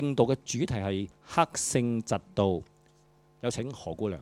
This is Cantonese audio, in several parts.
敬道嘅主題係克勝嫉妒，有請何姑娘。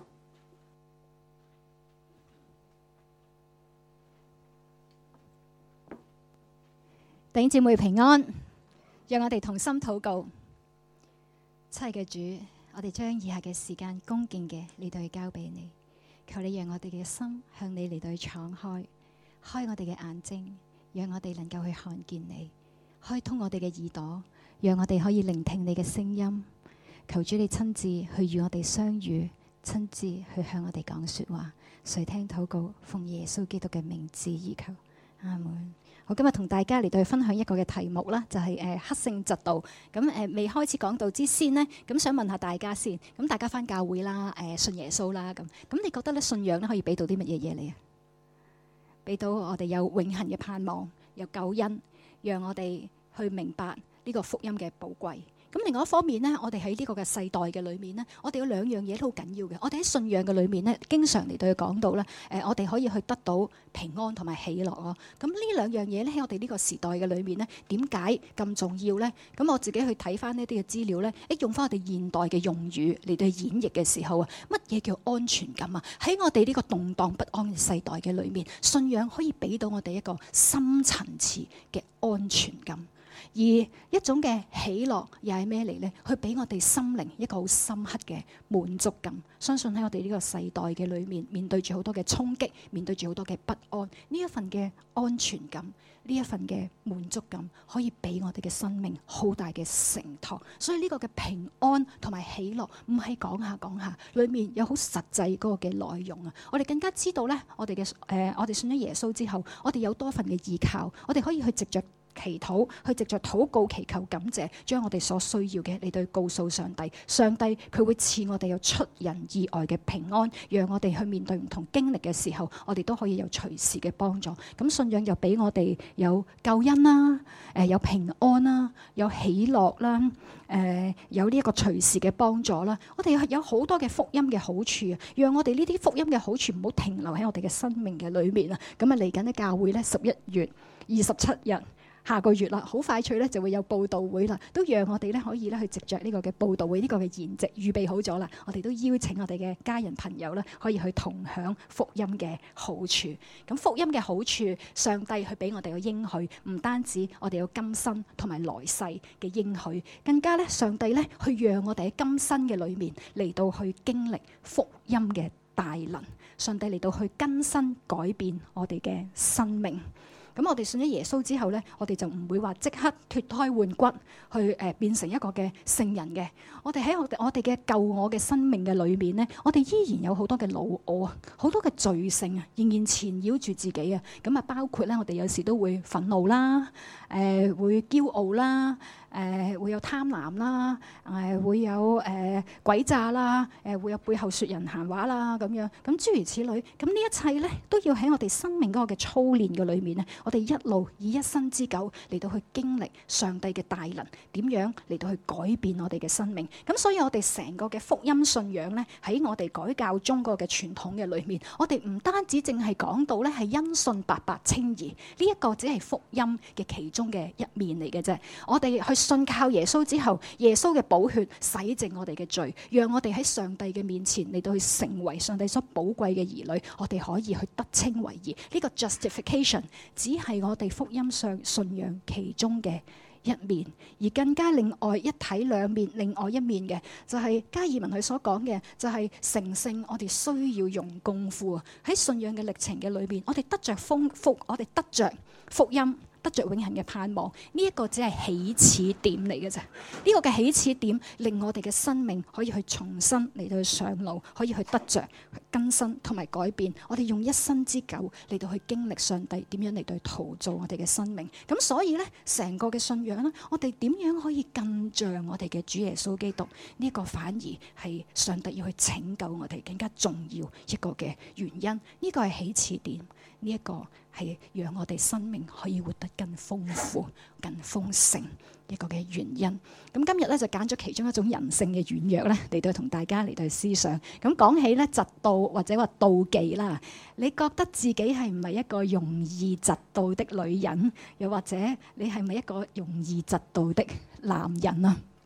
弟兄姊妹平安，讓我哋同心禱告。親愛嘅主，我哋將以下嘅時間恭敬嘅嚟到去交俾你，求你讓我哋嘅心向你嚟到去敞開，開我哋嘅眼睛，讓我哋能夠去看見你，開通我哋嘅耳朵，讓我哋可以聆聽你嘅聲音。求主你親自去與我哋相遇，親自去向我哋講說話。垂聽禱告，奉耶穌基督嘅名字而求，阿門。我今日同大家嚟到去分享一個嘅題目啦，就係克勝嫉妒。咁未開始講道之先呢，咁想問下大家先。咁大家返教會啦，信耶穌啦，咁你覺得咧信仰咧可以俾到啲乜嘢嘢你啊？俾到我哋有永恆嘅盼望，有救恩，讓我哋去明白呢個福音嘅寶貴。咁另外一方面呢，我哋喺呢個嘅世代嘅裏面呢，我哋有兩樣嘢都好緊要嘅。我哋喺信仰嘅裏面呢，經常嚟到去講到咧，我哋可以去得到平安同埋喜樂咯。咁呢兩樣嘢咧喺我哋呢個時代嘅裏面呢，點解咁重要呢？咁我自己去睇翻呢啲嘅資料呢，用翻我哋現代嘅用語嚟到去演繹嘅時候啊，乜嘢叫安全感啊？喺我哋呢個動盪不安嘅世代嘅裏面，信仰可以俾到我哋一個深層次嘅安全感。而一種嘅喜樂又係咩嚟呢？去俾我哋心靈一個好深刻嘅滿足感。相信喺我哋呢個世代嘅裏面，面對住好多嘅衝擊，面對住好多嘅不安，呢一份嘅安全感，呢一份嘅滿足感，可以俾我哋嘅生命好大嘅承托。所以呢個嘅平安同埋喜樂，唔係講下講下，裏面有好實際嗰個嘅內容啊！我哋更加知道呢，我哋信咗耶穌之後，我哋有多份嘅依靠，我哋可以去藉着祈禱，去藉着禱告祈求感謝，將我哋所需要嘅嚟到告訴上帝。上帝佢會賜我哋有出人意外嘅平安，讓我哋去面對唔同經歷嘅時候，我哋都可以有隨時嘅幫助。咁信仰又俾我哋有救恩啦，有平安啦，有喜樂啦，有呢一個隨時嘅幫助啦。我哋有好多嘅福音嘅好處啊，讓我哋呢啲福音嘅好處唔好停留喺我哋嘅生命嘅裏面啊。咁嚟緊嘅教會咧，11月27日。下個月啦，好快脆咧就會有報道會啦，都讓我哋咧可以咧去藉着呢個嘅報道會呢個嘅筵席預備好咗啦。我哋都邀請我哋嘅家人朋友咧，可以去同享福音嘅好處。咁福音嘅好處，上帝去俾我哋嘅應許，唔單止我哋有今生同埋來世嘅應許，更加咧上帝咧去讓我哋喺今生嘅裏面嚟到去經歷福音嘅大能。上帝嚟到去更新改變我哋嘅生命。咁我哋信咗耶穌之後呢，我哋就唔會話即刻脫胎換骨去變成一個嘅聖人嘅。我哋喺我哋嘅舊我嘅生命嘅裏面呢，我哋依然有好多嘅老我啊，好多嘅罪性啊，仍然纏繞住自己啊。咁啊，包括咧，我哋有時都會憤怒啦，會驕傲啦。會有貪婪啦，會有詭詐啦，會有背後説人閒話啦，咁樣咁諸如此類。咁呢一切咧，都要喺我哋生命嗰個嘅操練嘅裏面咧，我哋一路以一生之久嚟到去經歷上帝嘅大能，點樣嚟到去改變我哋嘅生命。咁所以我哋成個嘅福音信仰咧，喺我哋改教中國嘅傳統嘅裏面，我哋唔單止淨係講到咧係因信白白稱義，呢一個只係福音嘅其中嘅一面嚟嘅啫。我哋去信靠耶穌之後，耶穌嘅寶血洗淨我哋嘅罪，讓我哋喺上帝嘅面前嚟到去成為上帝所寶貴嘅兒女，我哋可以去得稱為義。呢個 justification 只係我哋福音上信仰其中嘅一面，而更加另外一體兩面，另外一面嘅就係加爾文佢所講嘅，就係成聖我哋需要用功夫啊！喺信仰嘅歷程嘅裏邊，我哋得着我哋得着福音，得着永恆嘅盼望，呢一個只係起始點嚟嘅啫。呢個嘅起始點令我哋嘅生命可以去重新嚟到去上路，可以去得着更新同埋改變。我哋用一生之久嚟到去經歷上帝點樣嚟到去陶造我哋嘅生命。咁所以呢，成個嘅信仰咧，我哋點樣可以更像我哋嘅主耶穌基督？呢個反而係上帝要去拯救我哋更加重要一個嘅原因。呢個係起始點，呢一個係讓我哋生命可以活得更豐富、更豐盛一個嘅原因。咁今日咧就揀咗其中一種人性嘅軟弱咧嚟到同大家嚟到思想。咁講起咧嫉妒或者話妒忌啦，你覺得自己係唔係一個容易嫉妒的女人？又或者你係咪一個容易嫉妒的男人啊？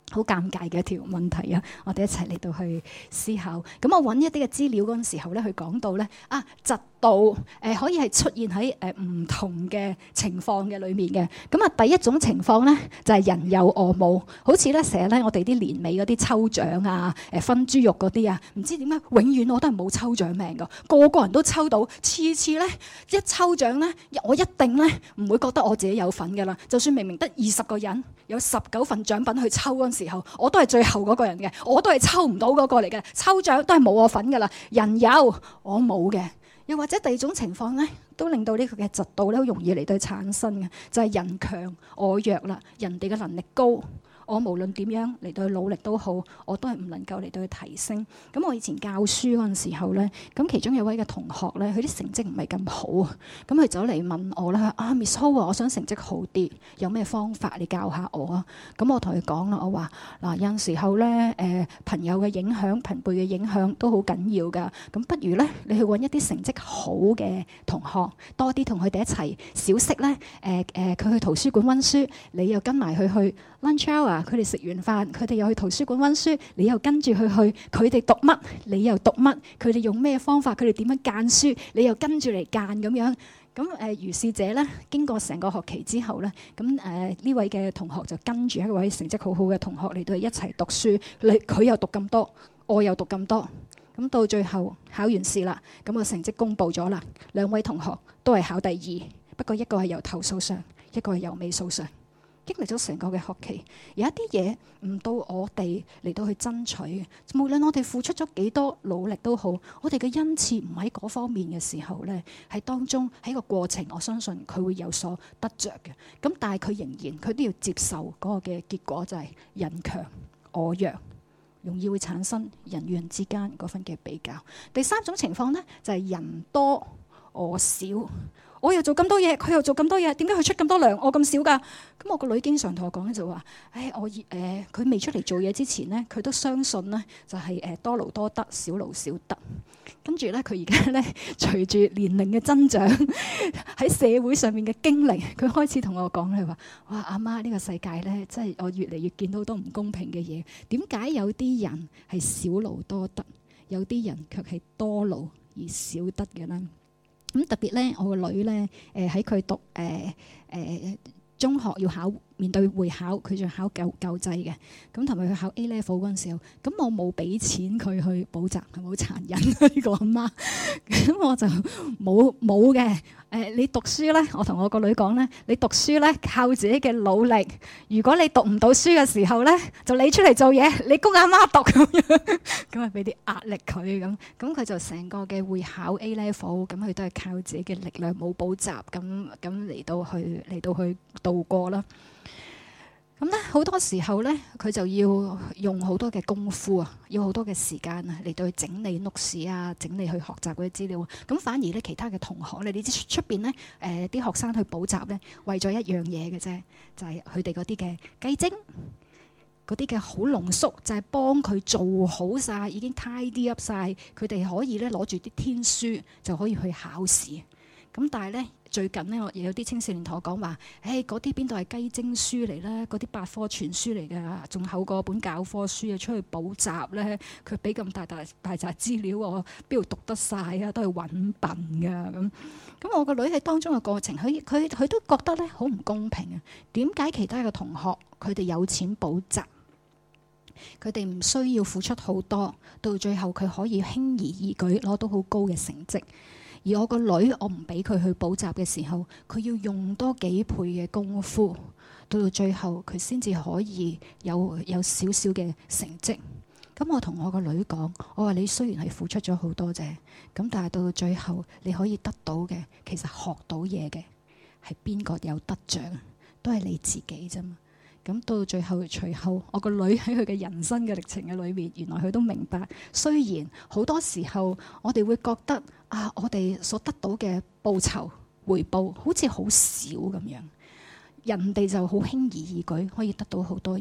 好尷尬嘅一條問題啊！我哋一齊嚟到去思考。咁我揾一啲嘅資料嗰陣時候咧，佢講到咧嫉妒可以係出現喺唔同嘅情況嘅裏面嘅。咁啊，第一種情況咧就係人有我冇，好似咧成日咧我哋啲年尾嗰啲抽獎啊、分豬肉嗰啲啊，唔知點解永遠我都係冇抽獎命㗎，個個人都抽到，次次咧一抽獎咧，我一定咧唔會覺得我自己有份㗎啦。就算明明得20個人，有19份獎品去抽嗰陣時候，我都係最後嗰個人嘅，我都係抽唔到嗰個嚟嘅，抽獎都係冇我份㗎啦。人有我冇嘅。又或者第二種情況咧，都令到呢個嘅嫉妒咧好容易嚟到產生嘅，就係人強我弱啦，人哋嘅能力高，我無論點樣嚟到去努力都好，我都係唔能夠嚟到去提升。咁我以前教書嗰陣時候咧，咁其中有位嘅同學咧，佢啲成績唔係咁好啊，咁佢走嚟問我啦，Miss Ho 啊，我想成績好啲，有咩方法你教下我啊？咁我同佢講啦，我話嗱，有陣時候咧，朋友嘅影響、朋輩嘅影響都好緊要㗎。咁不如咧，你去揾一啲成績好嘅同學，多啲同佢哋一齊小息咧。佢去圖書館温書，你又跟埋佢去 lunch hour。佢哋食完飯，佢哋又去圖書館温書，你又跟住佢去。佢哋讀乜，你又讀乜。佢哋用咩方法，佢哋點樣間書，你又跟住嚟間咁樣。咁如是者咧，經過成個學期之後咧，咁呢位嘅同學就跟住一位成績好好嘅同學嚟到一齊讀書。佢又讀咁多，我又讀咁多。咁到最後考完試啦，咁個成績公佈咗啦。兩位同學都係考第2，不過一個係由頭數上，一個係由尾數上。經歷咗成個嘅學期，有一啲嘢唔到我哋嚟到去爭取嘅，無論我哋付出咗幾多努力都好，我哋嘅恩賜唔喺嗰方面嘅時候呢，喺當中喺個過程，我相信佢會有所得着嘅。咁但係佢仍然佢都要接受嗰個嘅結果，就係人強我弱，容易會產生人與人之間嗰份嘅比較。第三種情況呢，就係人多我少。我又做咁多嘢，佢又做咁多嘢，點解佢出咁多糧，我咁少㗎？咁我個女經常同我講咧，就話：佢未出嚟做嘢之前咧，佢都相信咧，就係多勞多得，少勞少得。跟住咧，佢而家咧隨住年齡嘅增長，喺社會上面嘅經歷，佢開始同我講咧話：哇，阿媽，呢個世界咧，真係我越嚟越見到好多唔公平嘅嘢。點解有啲人係少勞多得，有啲人卻係多勞而少得嘅咧？咁特別咧，我個女咧，喺佢讀中學要面對會考，佢仲考舊制嘅，咁同埋佢考 A level 嗰陣時候，咁我冇俾錢佢去補習，係咪好殘忍呢個阿媽？咁我就冇嘅。你讀書咧，我同我個女講咧，你讀書咧靠自己嘅努力。如果你讀唔到書嘅時候咧，就你出嚟做嘢，你供阿媽讀咁樣，咁啊俾啲壓力佢咁。咁佢就成個嘅會考 A level，咁佢都係靠自己嘅力量，冇補習咁嚟到去度過啦。咁咧好多時候咧，佢就要用好多嘅功夫啊，要好多嘅時間啊，嚟到去整理 notes 啊，整理去學習嗰啲資料。咁反而咧，其他嘅同學咧，你知出邊咧，啲學生去補習咧，為咗一樣嘢嘅啫，就係佢哋嗰啲嘅雞精，嗰啲嘅好濃縮，就係幫佢做好晒，已經 tidy up 晒，佢哋可以咧攞住啲天書就可以去考試。咁但係咧，最近咧，我有啲青少年同我講話，嗰啲邊度係雞精書嚟咧？嗰啲百科全書嚟㗎，仲厚過本教科書啊！出去補習咧，佢俾咁大紮資料，我邊度讀得晒啊？都係揾笨㗎咁。咁我個女喺當中嘅過程，佢都覺得咧好唔公平啊！點解其他嘅同學佢哋有錢補習，佢哋唔需要付出好多，到最後佢可以輕而易舉攞到好高嘅成績？而我個女，我唔俾佢去補習嘅時候，佢要用多幾倍嘅功夫，到最後佢先至可以有少少嘅成績。咁我同我個女講，我話你雖然係付出咗好多啫，咁但係到最後你可以得到嘅，其實學到嘢嘅係邊個有得獎，都係你自己啫嘛。咁到最後，隨後我個女喺佢嘅人生嘅歷程嘅裏面，原來佢都明白，雖然好多時候我哋會覺得我哋所得到嘅報酬回報好似好少咁樣，人哋就好輕而易舉可以得到好多嘢。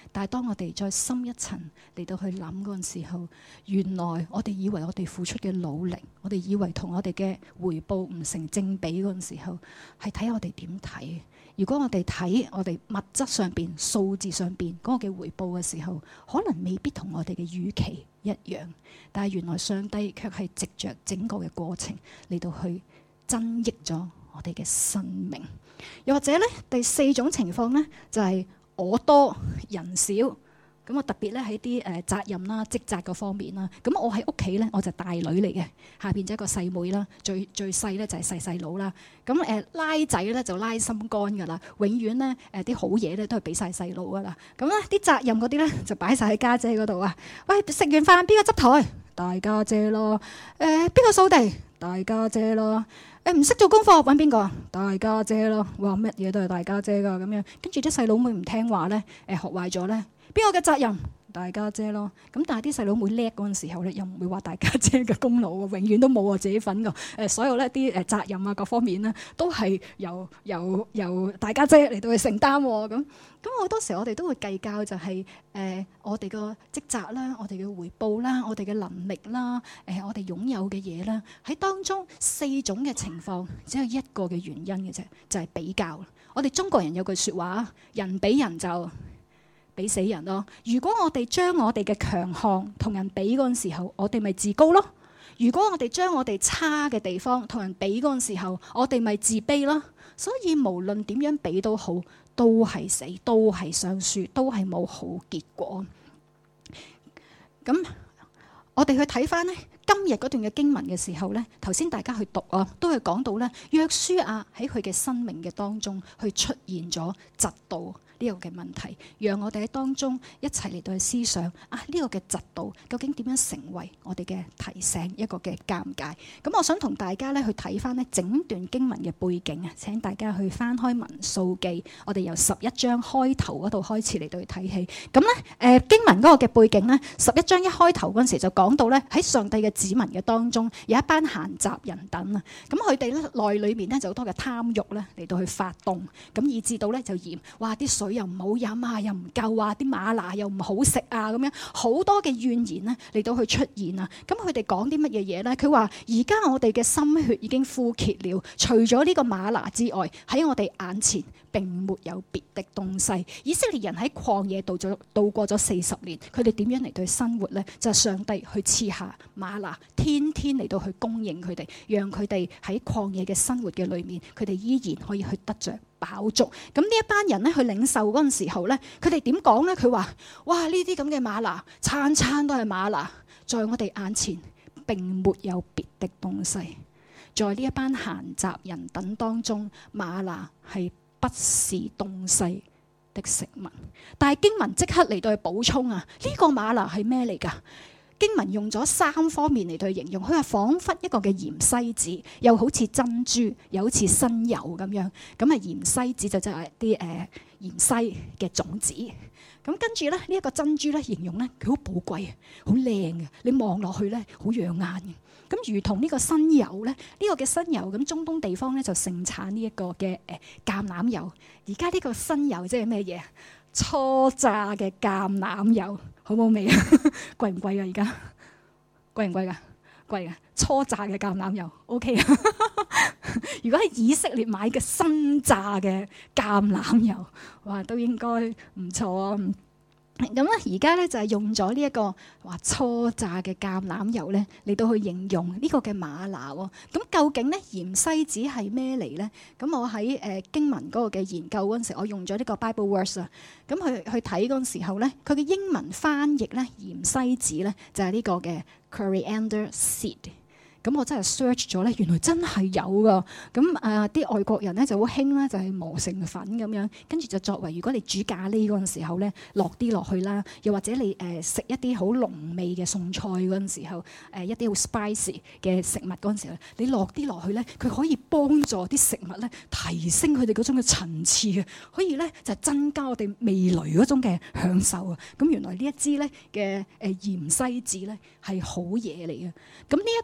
但係當我哋再深一層嚟到去諗嗰陣時候，原來我哋以為我哋付出嘅努力，我哋以為同我哋嘅回報唔成正比嗰陣時候，係睇下我哋點睇。如果我哋睇我哋物質上邊、數字上邊嗰個嘅回報嘅時候，可能未必同我哋嘅預期一樣，但係原來上帝卻係藉着整個嘅過程嚟到去增益咗我哋嘅生命。又或者咧，第四種情況咧就係我多人少。咁我特別咧喺啲責任啦、職責嗰方面啦。咁我喺屋企咧，我就大女嚟嘅，下邊就一個細妹啦，最細咧就係細佬啦。咁拉仔咧就拉心肝噶啦，永遠咧啲好嘢咧都係俾晒細佬噶啦。咁咧啲責任嗰啲咧就擺晒喺家姐嗰度啊。喂，食完飯邊個執台？大家姐咯。邊個掃地？大家姐咯。唔識做功課揾邊個？大家姐咯。哇，乜嘢都係大家姐噶咁樣。跟住啲細佬妹唔聽話咧，學壞咗咧。邊個嘅責任？大家姐咯。咁但係啲細佬妹叻嗰陣時候咧，又唔會話大家姐嘅功勞喎，永遠都冇我自己份㗎。所有咧啲責任啊各方面咧，都係由大家姐嚟到去承擔喎。咁好多時我哋都會計較就係我哋個職責啦，我哋嘅回報啦，我哋嘅能力啦，我哋擁有嘅嘢啦，喺當中4種嘅情況，只有一個嘅原因嘅啫，就係比較。我哋中國人有句説話，人比人就比死人咯。如果我哋將我哋嘅強項同人比嗰陣時候，我哋咪自高咯。如果我哋將我哋差嘅地方同人比嗰陣時候，我哋咪自卑咯。所以無論點樣比都好，都係死，都係相輸，都係冇好結果。咁我哋去睇翻呢今日嗰段嘅經文嘅時候呢，頭先大家去讀啊，都係講到呢約書亞喺佢嘅生命嘅當中去出現咗嫉妒呢個嘅問題，讓我哋喺當中一齊嚟到去思想呢個嘅嫉妒究竟點樣成為我哋嘅提醒，一個嘅尷尬。咁我想同大家咧去睇翻呢整段經文嘅背景啊，請大家去翻開民數記，我哋由11章開頭嗰度開始嚟到去睇起。咁咧經文嗰個嘅背景呢，11章一開頭嗰陣時就講到咧喺上帝嘅子民嘅當中有一班閒雜人等啊，咁佢哋咧內裏面咧就好多嘅貪慾咧嚟到去發動，咁以至到咧就嫌哇啲水又唔好飲啊，又唔夠啊，啲嗎哪又唔好食啊，咁樣好多嘅怨言咧嚟到去出現啊。咁佢哋講啲乜嘢嘢咧？佢話而家我哋嘅心血已經枯竭了，除咗呢個嗎哪之外，喺我哋眼前並沒有別的東西。以色列人喺曠野度過咗40年，佢哋點樣嚟到去生活咧？就係上帝去賜下嗎哪，天天嚟到去供應佢哋，讓佢哋喺曠野嘅生活嘅裏面，佢哋依然可以去得着飽足。咁呢一班人咧去領受嗰陣時候咧，佢哋點講咧？佢話：哇！呢啲咁嘅嗎哪，餐餐都係嗎哪，在我哋眼前並沒有別的東西。在呢一班閒雜人等當中，嗎哪係不是東西的食物。但係經文即刻嚟到去補充啊！呢個嗎哪係咩嚟㗎？經文用咗3方面嚟對形容，佢話彷彿一個嘅鹽篩子，又好似珍珠，又好似新油咁樣。咁鹽篩子就係啲芫茜嘅種子。咁跟住咧，呢一個珍珠咧，形容咧佢好寶貴啊，好靚嘅，你望落去咧好養眼嘅。咁如同呢個新油咧，呢個嘅新油咁中東地方咧就盛產呢一個嘅橄欖油。而家呢個新油即係咩嘢？初榨嘅橄欖油，好冇味啊？貴唔貴啊？而家貴唔貴㗎？貴㗎。初榨嘅橄欖油 OK 啊。如果喺以色列買嘅新榨嘅橄欖油，哇，都應該唔錯啊。咁咧，而家咧就係用咗呢一個話初榨嘅橄欖油咧嚟到去形容呢個嘅嗎哪喎。咁究竟咧芫茜子係咩嚟咧？咁我喺經文嗰個嘅研究嗰陣時，我用咗呢個 Bible verse 啊。咁去睇嗰陣時候咧，佢嘅英文翻譯咧芫茜子咧就係呢個嘅 coriander seed。咁我真係 search 咗咧，原來真係有噶。咁啲外國人咧就好興啦，就係磨成粉咁樣，跟住就作為如果你煮咖喱嗰陣時候咧，落啲落去啦。又或者你食一啲好濃味嘅餸菜嗰陣時候，一啲好 spicy 嘅食物嗰陣時候，你落啲落去咧，佢可以幫助啲食物咧提升佢哋嗰種嘅層次嘅，可以咧就增加我哋味蕾嗰種嘅享受啊。咁原來呢一支咧嘅芫茜子咧係好嘢嚟嘅。咁呢一個嘅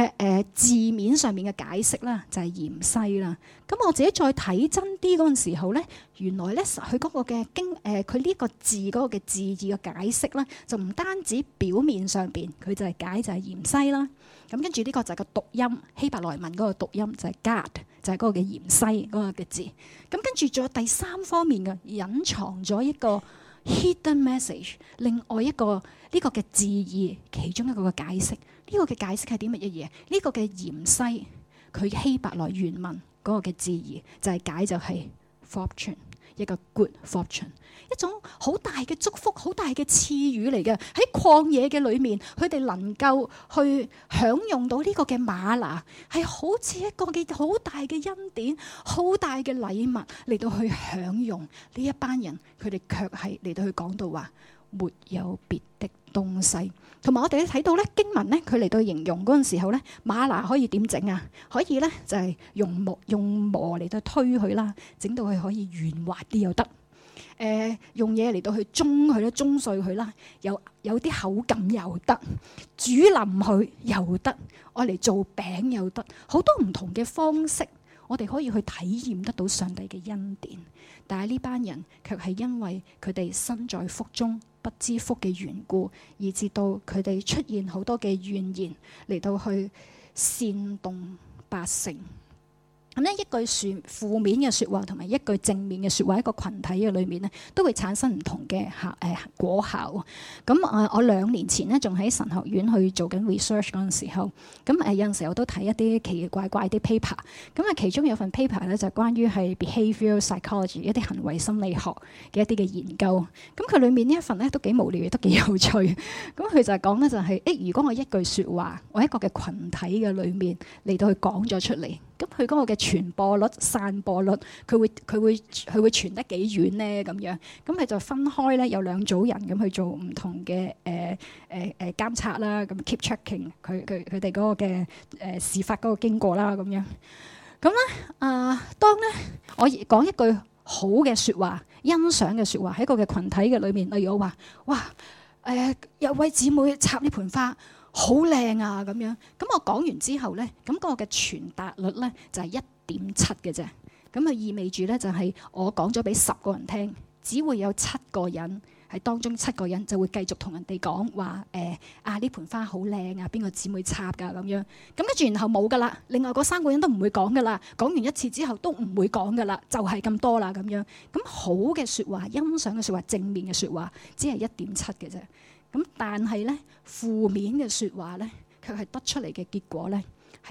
嘅字面上面嘅解釋啦，就係芫荽啦。咁我自己再睇真啲嗰陣時候咧，原來咧佢嗰個嘅佢呢個字嗰個嘅字義嘅解釋咧，就唔單止表面上邊佢就係解就係芫荽啦。咁跟住呢個就係個讀音，希伯來文嗰個讀音就係 gad，就係嗰個嘅芫荽嗰個嘅字。咁跟住仲有第三方面嘅隱藏咗一個 hidden message， 另外一個呢個嘅字義其中一個嘅解釋。呢個嘅解釋係啲乜嘢嘢？呢個嘅芫荽佢希伯來原文嗰個嘅字義就係解就係 fortune， 一個 good fortune， 一種好大嘅祝福，好大嘅賜予嚟嘅。喺曠野嘅裏面，佢哋能夠去享用到呢個嘅嗎哪，係好似一個嘅好大嘅恩典，好大嘅禮物嚟到去享用。呢一班人佢哋卻係嚟到去講到話沒有別的東西。同埋我哋都睇到咧經文咧，佢嚟到形容嗰陣時候咧，嗎哪可以點整啊？可以咧就係用磨嚟到推佢啦，整到佢可以圓滑啲又得。用嘢嚟到去舂佢啦，舂碎佢啦，有啲口感又得，煮腍佢又得，愛嚟做餅又得，好多唔同嘅方式，我哋可以去體驗得到上帝嘅恩典。但係呢班人卻係因為佢哋身在福中不知福嘅緣故，以致到佢哋出現好多嘅怨言嚟到去煽動百姓。咁呢一句負面嘅説話同埋一句正面嘅説話，一個群體嘅裏面咧，都會產生唔同嘅果效。咁我2年前咧，仲喺神學院去做緊 research 嗰陣時候，咁有陣時候都睇一啲奇奇怪怪啲 paper。咁其中有份 paper 咧就關於係 behavioral psychology 一啲行為心理學嘅一啲嘅研究。咁佢裏面呢一份咧都幾無聊，都幾有趣。咁佢就係講咧就係如果我一句説話，我一個嘅群體嘅裏面嚟到去講咗出嚟。咁佢嗰個嘅傳播率、散播率，佢會傳得幾遠咧？咁樣，咁佢就分開咧，有2組人咁去做唔同嘅監察啦，咁 keep checking 佢哋嗰個嘅事發嗰個經過啦，咁樣。咁咧當咧我講一句好嘅説話、欣賞嘅説話喺個嘅群體嘅裏面，例如我話：哇，有位姊妹插呢盆花。好靚啊！咁樣，咁我講完之後咧，咁嗰個嘅傳達率咧就係1.7嘅啫。咁啊意味住咧就係我講咗俾10個人聽，只會有7個人喺當中，7個人就會繼續同人哋講話呢盆花好靚啊，邊個姊妹插㗎咁樣。咁跟住然後冇㗎啦，另外嗰3個人都唔會講㗎啦。講完一次之後都唔會講㗎啦，就係咁多啦咁樣。咁好嘅説話、欣賞嘅説話、正面嘅説話，只係1.7嘅啫。咁但係咧，負面嘅説話咧，卻係得出嚟嘅結果咧係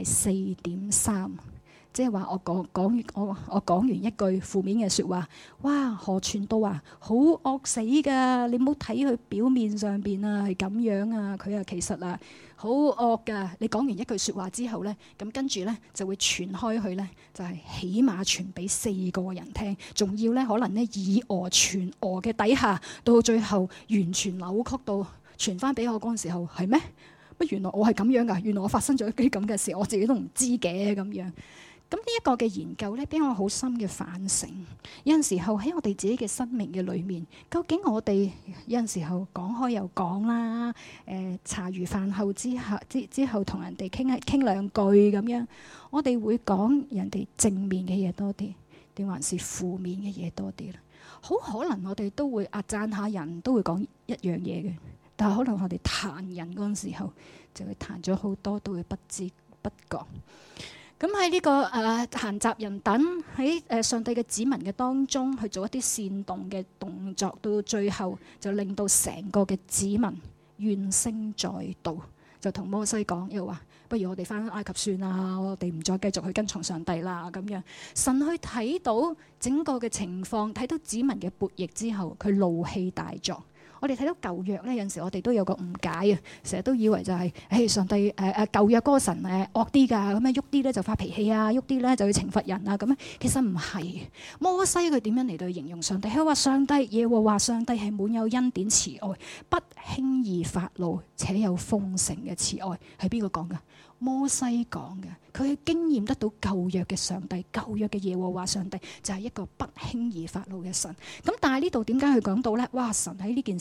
4.3，即係話我講完一句負面嘅説話，哇何傳道啊，好惡死㗎！你唔好睇佢表面上邊啊係咁樣啊，佢啊其實啊好惡㗎。你講完一句説話之後咧，咁跟住咧就會傳開去咧，就係起碼傳俾4個人聽，仲要咧可能咧以訛傳訛嘅底下，到最後完全扭曲到傳翻俾我嗰陣時候係咩？乜原來我係咁樣㗎？原來我發生咗啲咁嘅事，我自己都唔知嘅咁樣。咁呢一個嘅研究咧，俾我好深嘅反省。有陣時候喺我哋自己嘅生命嘅裏面，究竟我哋有陣時候講開又講啦，茶餘飯後之後同人哋傾2句咁樣，我哋會講人哋正面嘅嘢多啲，定還是負面嘅嘢多啲咧？好可能我哋都會讚下人，都會講一樣嘢嘅，但係可能我哋彈人嗰陣時候，就會彈咗好多，都會不知不覺。咁喺呢個閒雜人等喺上帝嘅子民嘅當中去做一啲煽動嘅動作，到最後就令到成個嘅子民怨聲載道，就同摩西講，又話不如我哋返埃及算啦，我哋唔再繼續去跟從上帝啦咁樣。神去睇到整個嘅情況，睇到子民嘅悖逆之後，佢怒氣大作。我哋睇到舊約咧，有陣時我哋都有個誤解啊，成日都以為就係上帝舊約嗰個神惡啲㗎，咁樣喐啲咧就發脾氣啊，喐啲咧就要懲罰人啊，咁樣其實唔係。摩西佢點樣嚟到形容上帝？佢話上帝耶和華上帝係滿有恩典慈愛，不輕易發怒，且有豐盛嘅慈愛。係邊個講㗎？摩西講嘅，佢經驗得到舊約嘅上帝，舊約嘅耶和華上帝就係一個不輕易發怒嘅神。咁但係呢度點解佢講到咧？哇！神喺呢件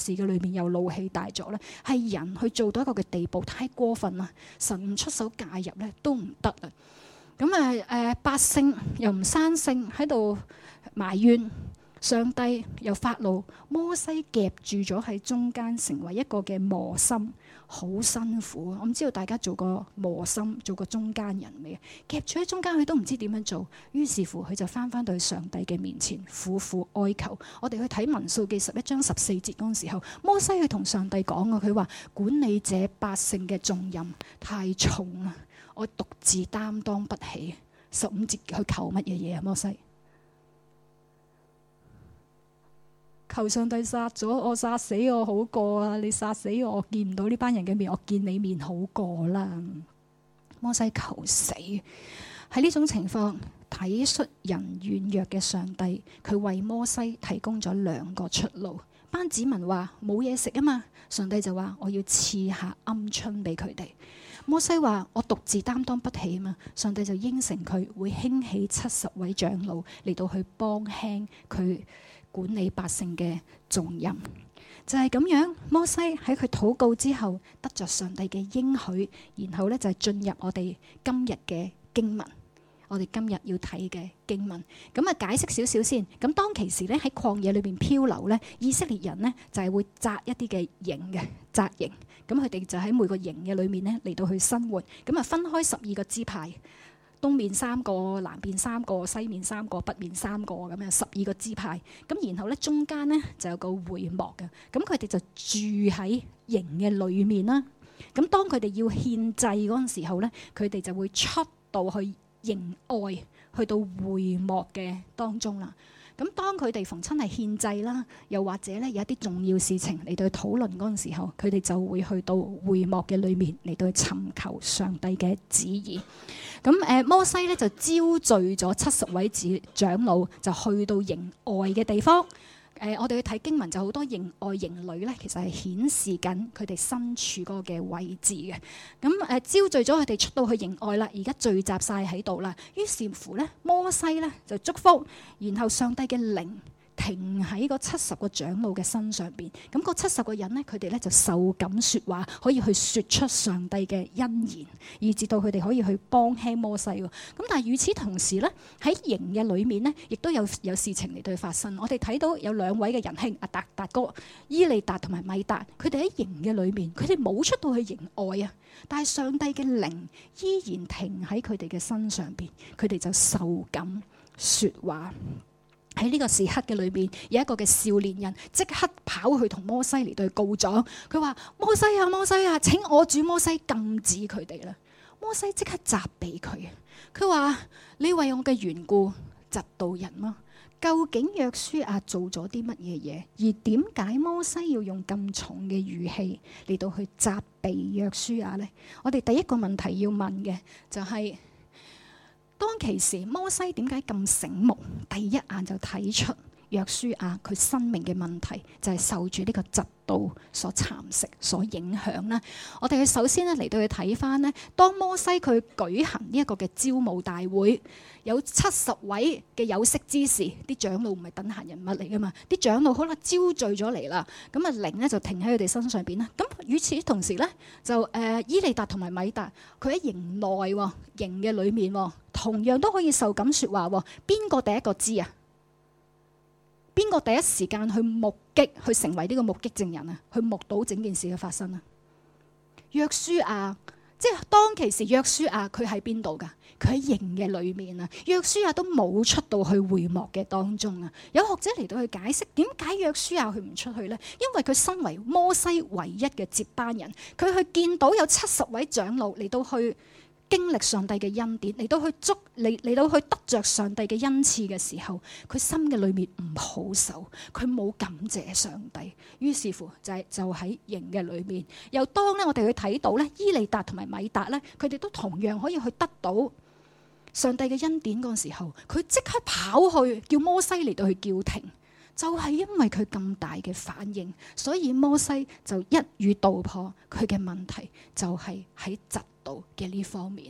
事嘅裏面又怒氣大作咧？係人去做到一個嘅地步太過分啦，神唔出手介入咧都唔得啊！咁百姓又唔生性喺度埋怨。上帝又發怒，摩西夾住咗喺中間，成為一個嘅磨心，好辛苦。我唔知道大家做過磨心，做過中間人未？夾住喺中間，佢都唔知點樣做。於是乎，佢就翻到去上帝嘅面前，苦苦哀求。我哋去睇民數記11章14節嗰陣時候，摩西去同上帝講啊，佢話管理這百姓嘅重任太重啦，我獨自擔當不起。15節佢求乜嘢嘢啊？摩西求上帝殺咗我，殺死我好過啊！你殺死我，我見唔到呢班人嘅面，我見你面好過啦。摩西求死，喺呢種情況，體恤人軟弱嘅上帝，佢為摩西提供咗2個出路。班子民話冇嘢食啊嘛，上帝就話我要賜下鵪鶉俾佢哋。摩西話我獨自擔當不起啊嘛，上帝就應承佢會興起70位長老嚟到去幫輕佢管理百姓嘅重任。就係咁樣，摩西喺佢禱告之後得着上帝嘅應許，然後咧就係進入我哋今日嘅經文，我哋今日要睇嘅經文。咁啊解釋少少先。咁當其時咧喺曠野裏邊漂流咧，以色列人呢就係會紮一啲嘅營嘅紮營，咁佢哋就喺每個營嘅裏面咧嚟到去生活。咁啊分開12個支派。東面3個，南邊3個，西面3個，北面3個咁樣12個支派。咁然後咧中間咧就有個會幕嘅，咁佢哋就住喺營嘅裏面啦。咁當佢哋要獻祭嗰陣時候咧，佢哋就會出到去營外，去到會幕嘅當中啦。咁當佢哋逢親係獻祭啦，又或者咧有一啲重要事情嚟到去討論嗰陣時候，佢哋就會去到會幕嘅裏面嚟到去尋求上帝嘅旨意。咁摩西咧就召聚咗70位長老，就去到營外嘅地方。我哋去睇經文就好多營外營裏咧，其實係顯示緊佢哋身處嗰個嘅位置嘅。咁召聚咗佢哋出到去營外啦，而家聚集晒喺度啦。於是乎咧，摩西咧就祝福，然後上帝嘅靈停喺嗰70個長老嘅身上邊。咁嗰70個人咧，佢哋咧就受感説話，可以去説出上帝嘅恩言，以至到佢哋可以去幫輕摩西喎。咁但係與此同時咧，喺營嘅裏面咧，亦都有事情嚟到發生。我哋睇到有2位嘅仁兄阿達哥、伊利達同埋米達，佢哋喺營嘅裏面，佢哋冇出到去營外啊，但係上帝嘅靈依然停喺佢哋嘅身上邊，佢哋就受感説話。喺呢個時刻嘅裏邊，有一個嘅少年人即刻跑去同摩西嚟到去告狀，佢話：摩西啊，摩西啊，請我主摩西禁止佢哋啦！摩西即刻責備佢，佢話：你為我嘅緣故嫉妒人嗎？究竟約書亞做咗啲乜嘢嘢？而點解摩西要用咁重嘅語氣嚟到去責備約書亞呢？我哋第一個問題要問嘅就係：當其時摩西點解咁醒目？第一眼就睇出約書亞佢生命嘅問題就係受住呢個嫉妒所蠶食、所影響啦。我哋首先咧嚟到去睇翻呢，當摩西佢舉行呢一個嘅招募大會，有70位嘅有識之士，啲長老唔係等閒人物嚟噶嘛，啲長老好啦招聚咗嚟啦，咁啊靈咧就停喺佢哋身上邊啦。咁與此同時咧，就伊利達同埋米達，佢喺營內喎，營嘅裏面喎，同樣都可以受感説話喎。邊個第一個知啊？邊個第一時間去目擊，去成為呢個目擊證人啊？去目睹整件事嘅發生啊？約書亞，即係當其時約書亞佢喺邊度㗎？佢喺營嘅裏面啊！約書亞都冇出到去會幕嘅當中啊！有學者嚟到去解釋點解約書亞佢唔出去呢？因為佢身為摩西唯一嘅接班人，佢去見到有70位長老嚟到去經歷上帝嘅恩典，嚟到去得着上帝嘅恩賜嘅時候，佢心嘅裏面唔好受，佢冇感謝上帝，於是乎就喺營嘅裏面。又當咧我哋去睇到咧，伊利達同埋米達咧，佢哋都同樣可以去得到上帝嘅恩典嗰陣時候，佢即刻跑去叫摩西嚟到去叫停。就係因為佢咁大嘅反應，所以摩西就一語道破佢嘅問題，就係喺嫉妒嘅呢方面。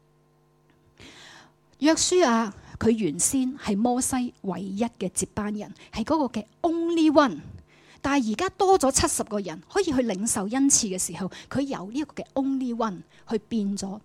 約書亞佢原先係摩西唯一嘅接班人，係嗰個嘅 only one， 但係而家多咗70個人可以去領受恩賜嘅時候，佢由呢一個嘅 only one 去變咗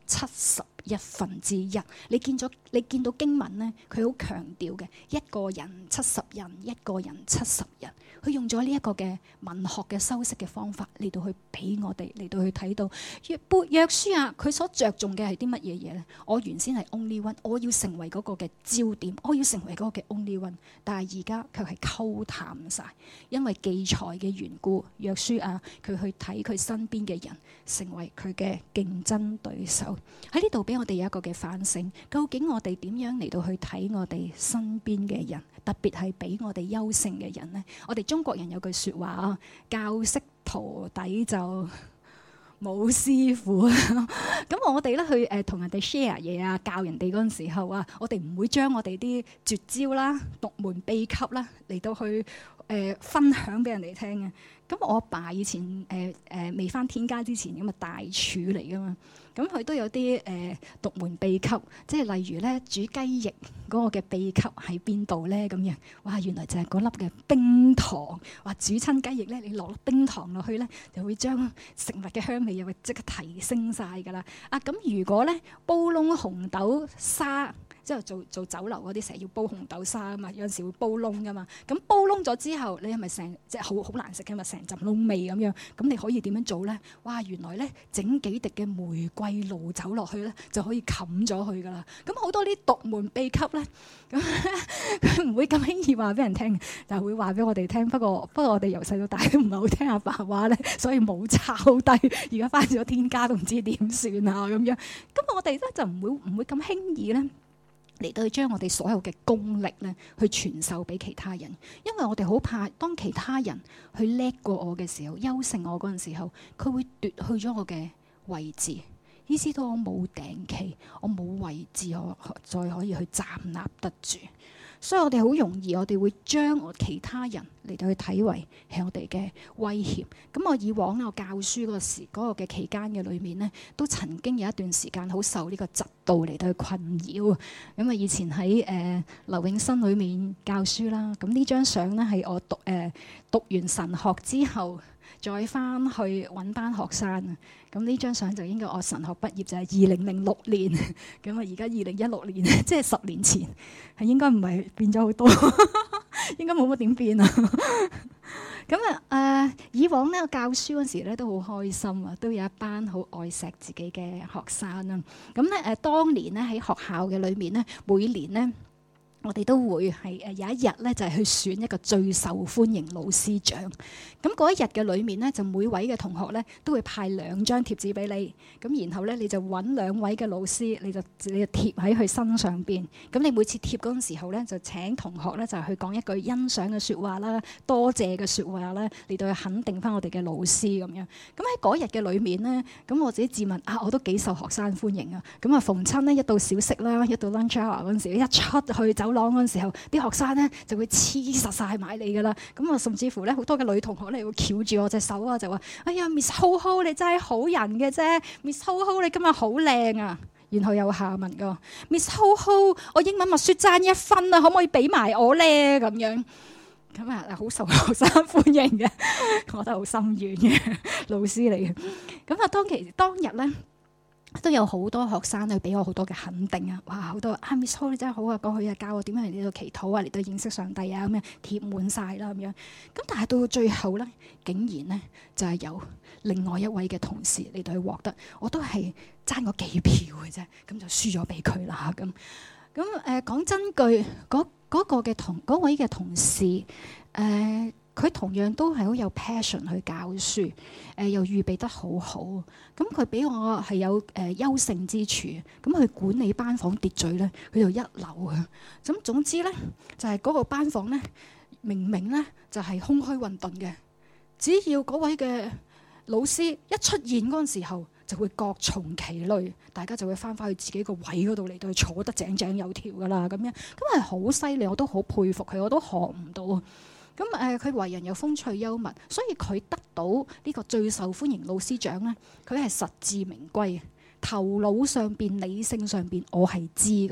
1/71。你見到經文咧，佢好強調嘅一個人70人，一個人70人。佢用咗呢一個嘅文學嘅修飾嘅方法嚟到去俾我哋嚟到去睇到約書亞佢所着重嘅係啲乜嘢嘢咧？我原先係 only one， 我要成為嗰個嘅焦點，我要成為嗰個嘅 only one， 但係而家卻係溝淡晒，因為記載嘅緣故。約書亞佢去睇佢身邊嘅人，成為佢嘅競爭對手。喺呢度俾我哋有一個嘅反省，究竟我哋點樣嚟到去睇我哋身邊嘅人，特別係比我哋優勝嘅人呢？我哋中國人有句説話啊，教識徒弟就冇師傅。咁我哋咧去同人哋 share 嘢啊，教人哋嗰陣時候啊，我哋唔會將我哋啲絕招啦、獨門秘笈啦嚟到去分享俾人哋聽嘅。咁我阿爸以前未返天家之前咁啊，大廚嚟噶嘛，咁佢都有啲獨門秘笈，即係例如咧煮雞翼嗰個嘅秘笈喺邊度咧咁樣。哇，原來就係嗰粒嘅冰糖。話煮親雞翼咧，你落粒冰糖落去咧，就會將食物嘅香味又會即刻提升晒噶啦。啊，咁如果咧煲燶紅豆沙，即係做酒樓嗰啲成日要煲紅豆沙啊嘛，有陣時會煲燶噶嘛。咁煲燶咗之後，你係咪成即係好難食嘅嘛？成陣燶味咁樣，咁你可以點樣做咧？哇！原來咧整幾滴嘅玫瑰露酒落去咧，就可以冚咗佢噶啦。咁好多啲獨門秘笈咧，咁佢唔會咁輕易話俾人聽，但係會話俾我哋聽。不過我哋由細到大都唔係好聽阿爸話咧，所以冇抄低。而家返咗天家都唔知點算啊咁樣。咁我哋咧就唔會咁輕易咧嚟到去將我哋所有嘅功力咧，去傳授俾其他人，因為我哋好怕當其他人去叻過我嘅時候，優勝我嗰陣時候，佢會奪去咗我嘅位置，意思到我冇頂企，我冇位置，我再可以去站立得住。所以我哋好容易，我哋會將其他人嚟到去睇為係我哋嘅威脅。咁我以往我教書嗰個嘅期間嘅裏面呢，都曾經有一段時間好受呢個嫉妒嚟到去困擾。咁啊，以前喺劉永新裏面教書啦。咁呢張相呢，係我讀完神學之後，再翻去揾班學生啊。咁呢張相就應該我神學畢業就係2006年。咁啊，而家2016年，即係10年前，係應該唔係變咗好多，應該冇乜點變啊。咁啊以往咧我教書嗰時咧都好開心啊，都有一班好愛錫自己嘅學生啊。咁咧當年咧喺學校嘅裏面咧，每年咧，我哋都會係有一日咧，就係去選一個最受歡迎老師獎。咁嗰一日嘅裏面咧，就每位嘅同學咧都會派2張貼紙俾你。咁然後咧，你就揾2位嘅老師，你就貼喺佢身上邊。咁你每次貼嗰陣時候咧，就請同學咧就去講一句欣賞嘅説話啦、多謝嘅説話啦，嚟到去肯定翻我哋嘅老師咁樣。咁喺嗰日嘅裏面咧，咁我自己自問啊，我都幾受學生歡迎啊。咁啊，逢親呢，一到小息啦，一到 lunch hour 嗰陣時，一出去走廊嗰陣時候，啲學生咧就會黐實晒埋你噶啦。咁啊，甚至乎咧好多嘅女同學咧會翹住我隻手啊，就話：哎呀 ，Miss Ho Ho 你真係好人嘅啫 ，Miss Ho Ho 你今日好靚啊！然後有下文噶 ，Miss Ho Ho 我英文默書爭1分啊，可唔可以俾埋我咧？咁樣咁啊，好受學生歡迎嘅，我覺得好心軟嘅老師嚟嘅。咁啊，當日咧，都有好多學生去俾我好多嘅肯定啊！哇，好多啊 Miss Ho 你真係好啊，過去啊教我點樣嚟呢度祈禱啊，嚟到認識上帝啊咁樣貼滿晒啦咁樣。咁但係到最後咧，竟然咧就係有另外一位嘅同事嚟到去獲得，我都係爭嗰幾票嘅啫，咁就輸咗俾佢啦咁。講真句，嗰位嘅同事佢同樣都係好有 passion 去教書，又預備得好好。咁佢俾我係有優勝之處。咁佢管理班房秩序咧，佢就一流嘅。咁總之咧，就係嗰個班房咧，明明咧就係空虛混沌嘅，只要嗰位嘅老師一出現嗰陣時候，就會各從其類，大家就會翻返去自己個位嗰度嚟到去坐得井井有條噶啦咁樣。咁係好犀利，我都好佩服佢，我都學唔到。咁佢為人又風趣幽默，所以佢得到呢個最受歡迎老師獎咧，佢係實至名歸。頭腦上邊、理性上邊，我係知噶，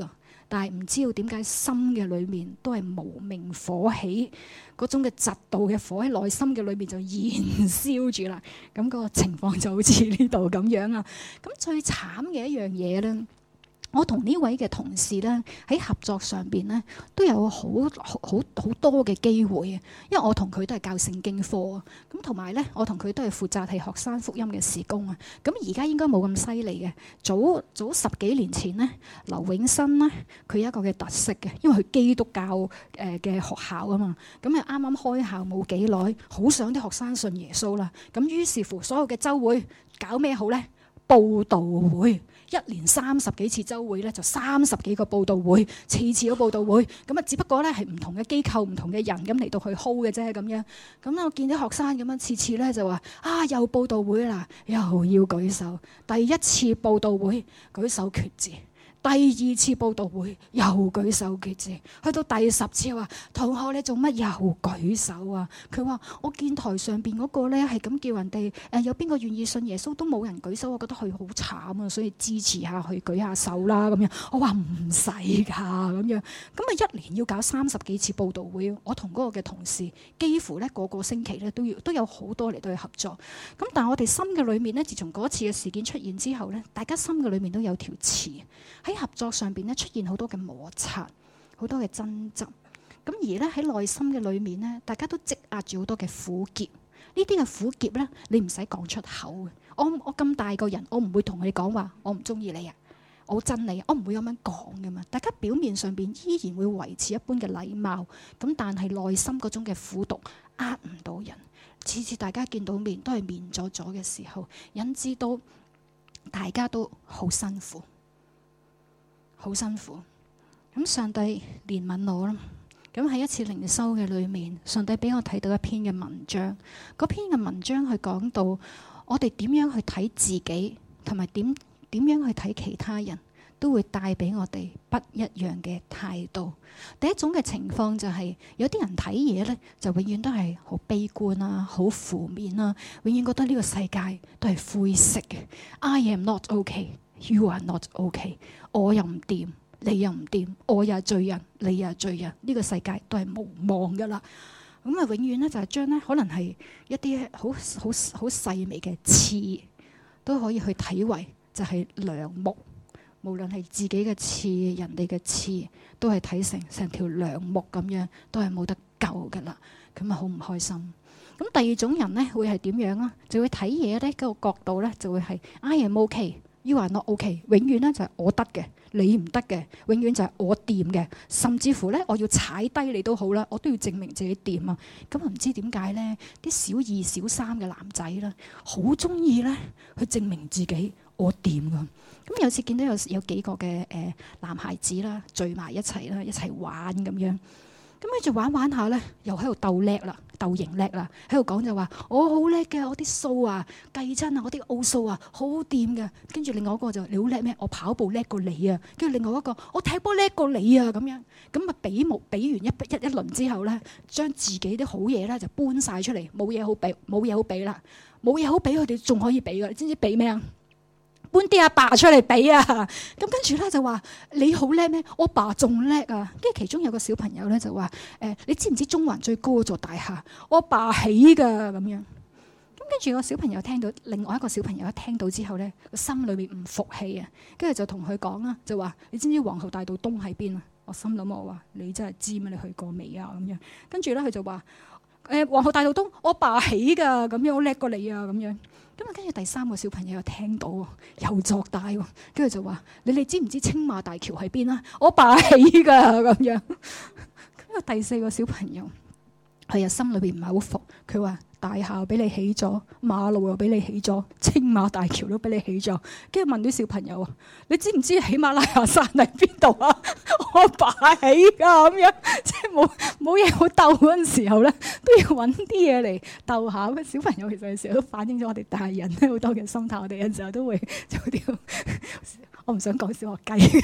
但係唔知道點解心嘅裏面都係無名火起，嗰種嘅嫉妒嘅火喺內心嘅裏面就燃燒住啦。咁嗰個情況就好似呢度咁樣啊。咁最慘嘅一樣嘢咧，我同呢位嘅同事咧喺合作上邊咧都有好多嘅機會啊，因為我同佢都係教聖經科啊，咁同埋咧我同佢都係負責係學生福音嘅事工啊。咁而家應該冇咁犀利嘅，早10幾年前咧，劉永新咧佢有一個嘅特色嘅，因為佢基督教嘅學校啊嘛，咁啊啱啱開校冇幾耐，好想啲學生信耶穌啦。咁於是乎所有嘅週會搞咩好咧？佈道會。一年30幾次週會咧，就30幾個佈道會，次次都佈道會。咁啊，只不過咧係唔同嘅機構、唔同嘅人咁嚟到去 hold 嘅啫咁樣。咁我見啲學生咁樣次次咧就話啊，又佈道會啦，又要舉手。第一次佈道會舉手決志，第二次佈道會又舉手決志，去到第10次話同學你做乜又舉手啊？佢話我見台上邊嗰個咧係咁叫人哋有邊個願意信耶穌都冇人舉手，我覺得佢好慘啊，所以支持下佢舉下手啦咁樣。我話唔使㗎咁樣，咁啊一年要搞30幾次佈道會，我同嗰個嘅同事幾乎咧個星期咧都有好多嚟到去合作。咁但係我哋心嘅裏面咧，自從嗰次嘅事件出現之後咧，大家心嘅裏面都有條刺。喺合作上邊咧出現好多嘅摩擦，好多嘅爭執。咁而咧喺內心嘅裏面咧，大家都積壓住好多嘅苦澀。呢啲嘅苦澀咧，你唔使講出口嘅。我咁大個人，我唔會同你講話，我唔中意你啊，我憎你，我唔會咁樣講噶嘛。大家表面上邊依然會維持一般嘅禮貌，咁但係內心嗰種嘅苦毒呃唔到人。次次大家見到面都係面咗咗嘅時候，引致到大家都好辛苦。好辛苦，咁上帝憐憫我啦。咁喺一次靈修嘅裏面，上帝俾我睇到一篇嘅文章。嗰篇嘅文章去講到我哋點樣去睇自己，同埋點樣去睇其他人，都會帶俾我哋不一樣嘅態度。第一種嘅情況就係有啲人睇嘢呢，就永遠都係好悲觀啊，好負面啊，永遠覺得呢個世界都係灰色嘅。I am not okay，you are not okay。我又唔掂，你又唔掂，我又係罪人，你又係罪人，呢個世界都係無望噶啦。咁啊，永遠咧就係將咧可能係一啲好細微嘅刺，都可以去睇為就係梁木。無論係自己嘅刺、人哋嘅刺，都係睇成條梁木咁樣，都係冇得救噶啦。咁啊，好唔開心。咁第二種人咧會係點樣啊？就會睇嘢咧嗰個角度咧就會係 I am okay。You are not okay，永遠咧就係我得嘅，你唔得嘅，永遠就係我掂嘅，甚至乎咧我要踩低你都好啦，我都要證明自己掂啊！咁唔知點解咧，啲小2小3嘅男仔咧，好中意咧去證明自己我掂噶。咁有次見到有幾個嘅男孩子啦，聚埋一齊啦，一齊玩咁樣。咁跟住玩下咧，又喺度鬥叻啦，鬥型叻啦，喺度講就話我好叻嘅，我啲數啊計真啊，我啲奧數啊好掂嘅。跟住另外一個就你好叻咩？我跑步叻過你啊。跟住另外一個我踢波叻過你啊咁樣。咁啊比完一輪之後咧，將自己啲好嘢咧就搬晒出嚟，冇嘢好比，冇嘢好比啦，冇嘢好比，佢哋仲可以比㗎。你知唔知比咩啊？搬啲阿爸出嚟比啊！咁跟住咧就話你好叻咩？我爸仲叻啊！跟住其中有個小朋友咧就話你知唔知中環最高嗰座大廈我爸起㗎咁樣？咁跟住個小朋友聽到，另外一個小朋友一聽到之後咧，個心裏面唔服氣啊！跟住就同佢講啦，就話你知唔知皇后大道東喺邊啊？我心諗我話你真係知咩？你去過未啊？咁樣跟住咧佢就話皇后大道東我爸起㗎，咁樣好叻過你啊咁樣。咁啊，跟住第3個小朋友又聽到喎，又作大喎，跟住就話：你哋知唔知青馬大橋喺邊啊？我爸起㗎咁樣。咁啊，第4個小朋友，佢又心裏邊唔係好服，佢話：大廈俾你起咗，馬路又俾你起咗，青馬大橋都俾你起咗。跟住問啲小朋友啊：你知唔知喜馬拉雅山喺邊度啊？我爸起㗎咁樣，即係冇嘢好鬥嗰陣時候咧，都要揾啲嘢嚟鬥下。咁小朋友其實有時候都反映咗我哋大人咧好多嘅心態，我哋有時候都會做啲，我唔想講小學雞。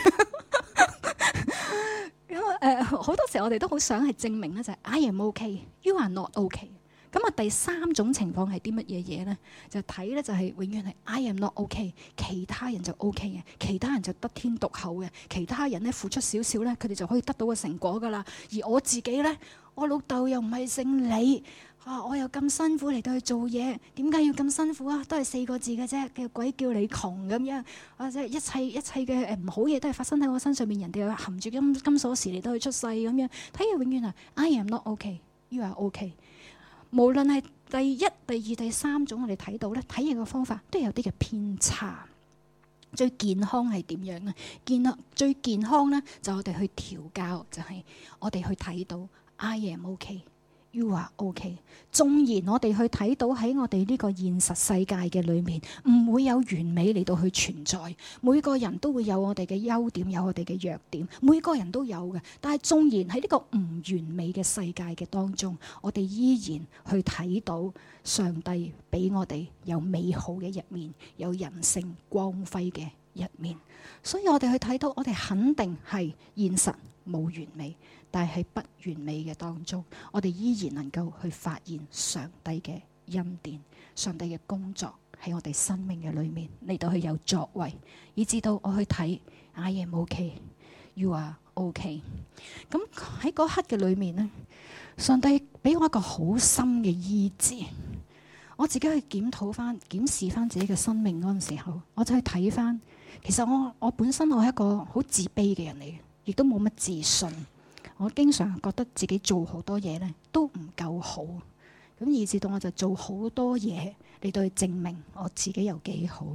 因為好多時我哋都好想係證明咧，就係 I am okay，you are not okay。 咁啊，第三種情況係啲乜嘢嘢呢？就睇呢，就係永遠係 I am not OK， 其他人就 OK 嘅，其他人就得天獨厚嘅，其他人呢付出少少呢，佢哋就可以得到個成果噶啦。而我自己呢，我老豆又唔係姓李我又咁辛苦嚟到去做嘢，點解要咁辛苦啊？都係4個字嘅啫，叫鬼叫你窮咁樣，即係一切嘅唔好嘢都係發生喺我身上面，人哋又含住金鎖匙嚟到去出世咁樣，睇嘢永遠係 I am not OK， you are OK。無論係第一、第二、第三種，我哋睇到咧，睇嘢嘅方法都有啲嘅偏差。最健康係點樣咧？最健康咧就我哋去調教，就係我哋去睇到 I am OK。You are OK。縱然我哋去睇到喺我哋呢個現實世界嘅裏面，唔會有完美嚟到去存在。每個人都會有我哋嘅優點，有我哋嘅弱點，每個人都有嘅。但係縱然喺呢個唔完美嘅世界嘅當中，我哋依然去睇到上帝俾我哋有美好嘅一面，有人性光輝嘅一面。所以我哋去睇到，我哋肯定係現實冇完美。但係不完美嘅當中，我哋依然能夠去發現上帝嘅恩典，上帝嘅工作喺我哋生命嘅裏面嚟到去有作為，以至到我去睇 I am OK， you are OK。咁喺嗰刻嘅裏面呢，上帝俾我一個好深嘅醫治。我自己去檢視翻自己嘅生命嗰陣時候，我就去睇翻，其實我本身我係一個好自卑嘅人嚟嘅，亦都冇乜自信。我經常覺得自己做好多嘢呢都唔夠好，咁以至到我就做好多嘢嚟到去證明我自己有幾好。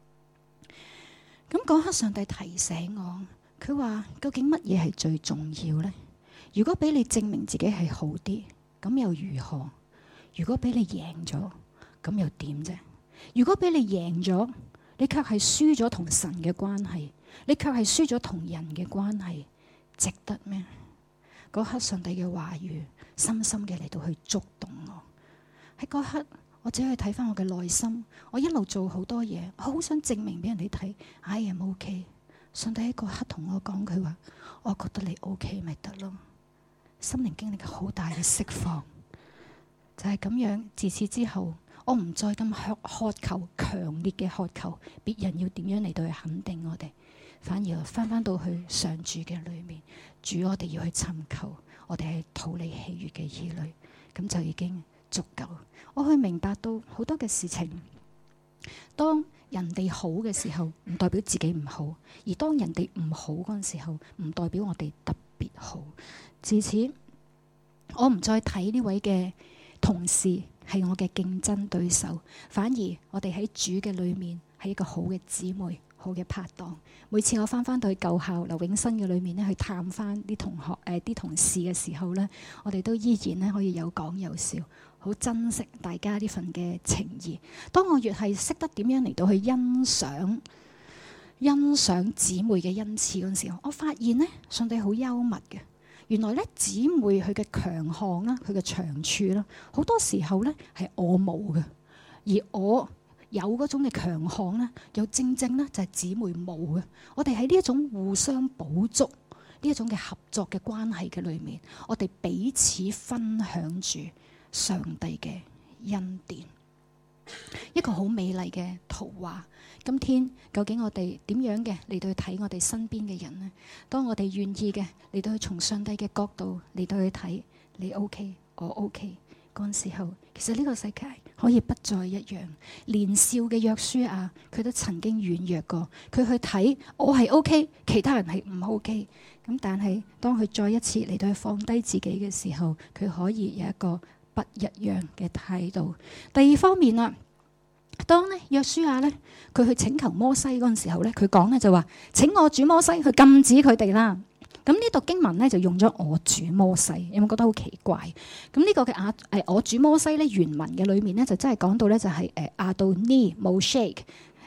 咁嗰刻上帝提醒我，佢話究竟乜嘢係最重要呢？如果俾你證明自己係好啲，咁又如何？如果俾你贏咗，咁又點啫？如果俾你贏咗，你卻係輸咗同神嘅關係，你卻係輸咗同人嘅關係，值得咩？嗰刻上帝嘅話語深深嘅嚟到去觸動我。喺嗰刻我只可以睇翻我嘅內心，我一路做好多嘢，我好想證明俾人哋睇 I am OK。 上帝喺嗰刻同我講，佢話我覺得你 OK 咪得咯。心靈經歷好大嘅釋放，就係咁樣。自此之後我唔再咁渴求，強烈嘅渴求別人要點樣嚟到去肯定我哋，反而翻到去上主嘅裏面。主，我哋要去尋求，我哋係討你喜悅嘅兒女，咁就已經足夠。我去明白到好多嘅事情，當人哋好嘅時候，唔代表自己唔好；而當人哋唔好嗰陣時候，唔代表我哋特別好。自此，我唔再睇呢位嘅同事係我嘅競爭對手，反而我哋喺主嘅裏面係一個好嘅姊妹，好嘅拍檔。每次我翻到去舊校劉永新嘅裏面咧，去探翻啲同學啲同事嘅時候呢，我哋都依然咧可以有講有笑，好珍惜大家呢份嘅情誼。當我越係識得點樣嚟到去欣賞姊妹嘅恩賜嗰陣時候，我發現呢，上帝好幽默嘅。原來咧，姊妹佢嘅強項啦，佢嘅長處啦，好多時候咧係我冇嘅，而我有嗰種嘅強項咧，又正正咧就係姊妹冇嘅。我哋喺呢一種互相補足呢一種嘅合作嘅關係嘅裏面，我哋彼此分享住上帝嘅恩典，一個好美麗嘅圖畫。今天究竟我哋點樣嘅嚟到去睇我哋身邊嘅人呢？當我哋願意嘅嚟到去從上帝嘅角度嚟到去睇，你 OK， 我 OK 嗰陣時候，其實呢個世界可以不再一樣。年少嘅約書亞，佢都曾經軟弱過，佢去睇我係 OK， 其他人係唔 OK。咁但係當佢再一次嚟到去放低自己嘅時候，佢可以有一個不一樣嘅態度。第二方面啦。當咧約書亞咧佢去請求摩西嗰陣時候咧，佢講咧就話：請我主摩西去禁止佢哋啦。咁呢度經文咧就用咗我主摩西，有冇覺得好奇怪？咁呢個嘅我主摩西咧原文嘅裏面咧就真係講到咧就係亞杜尼冇 shake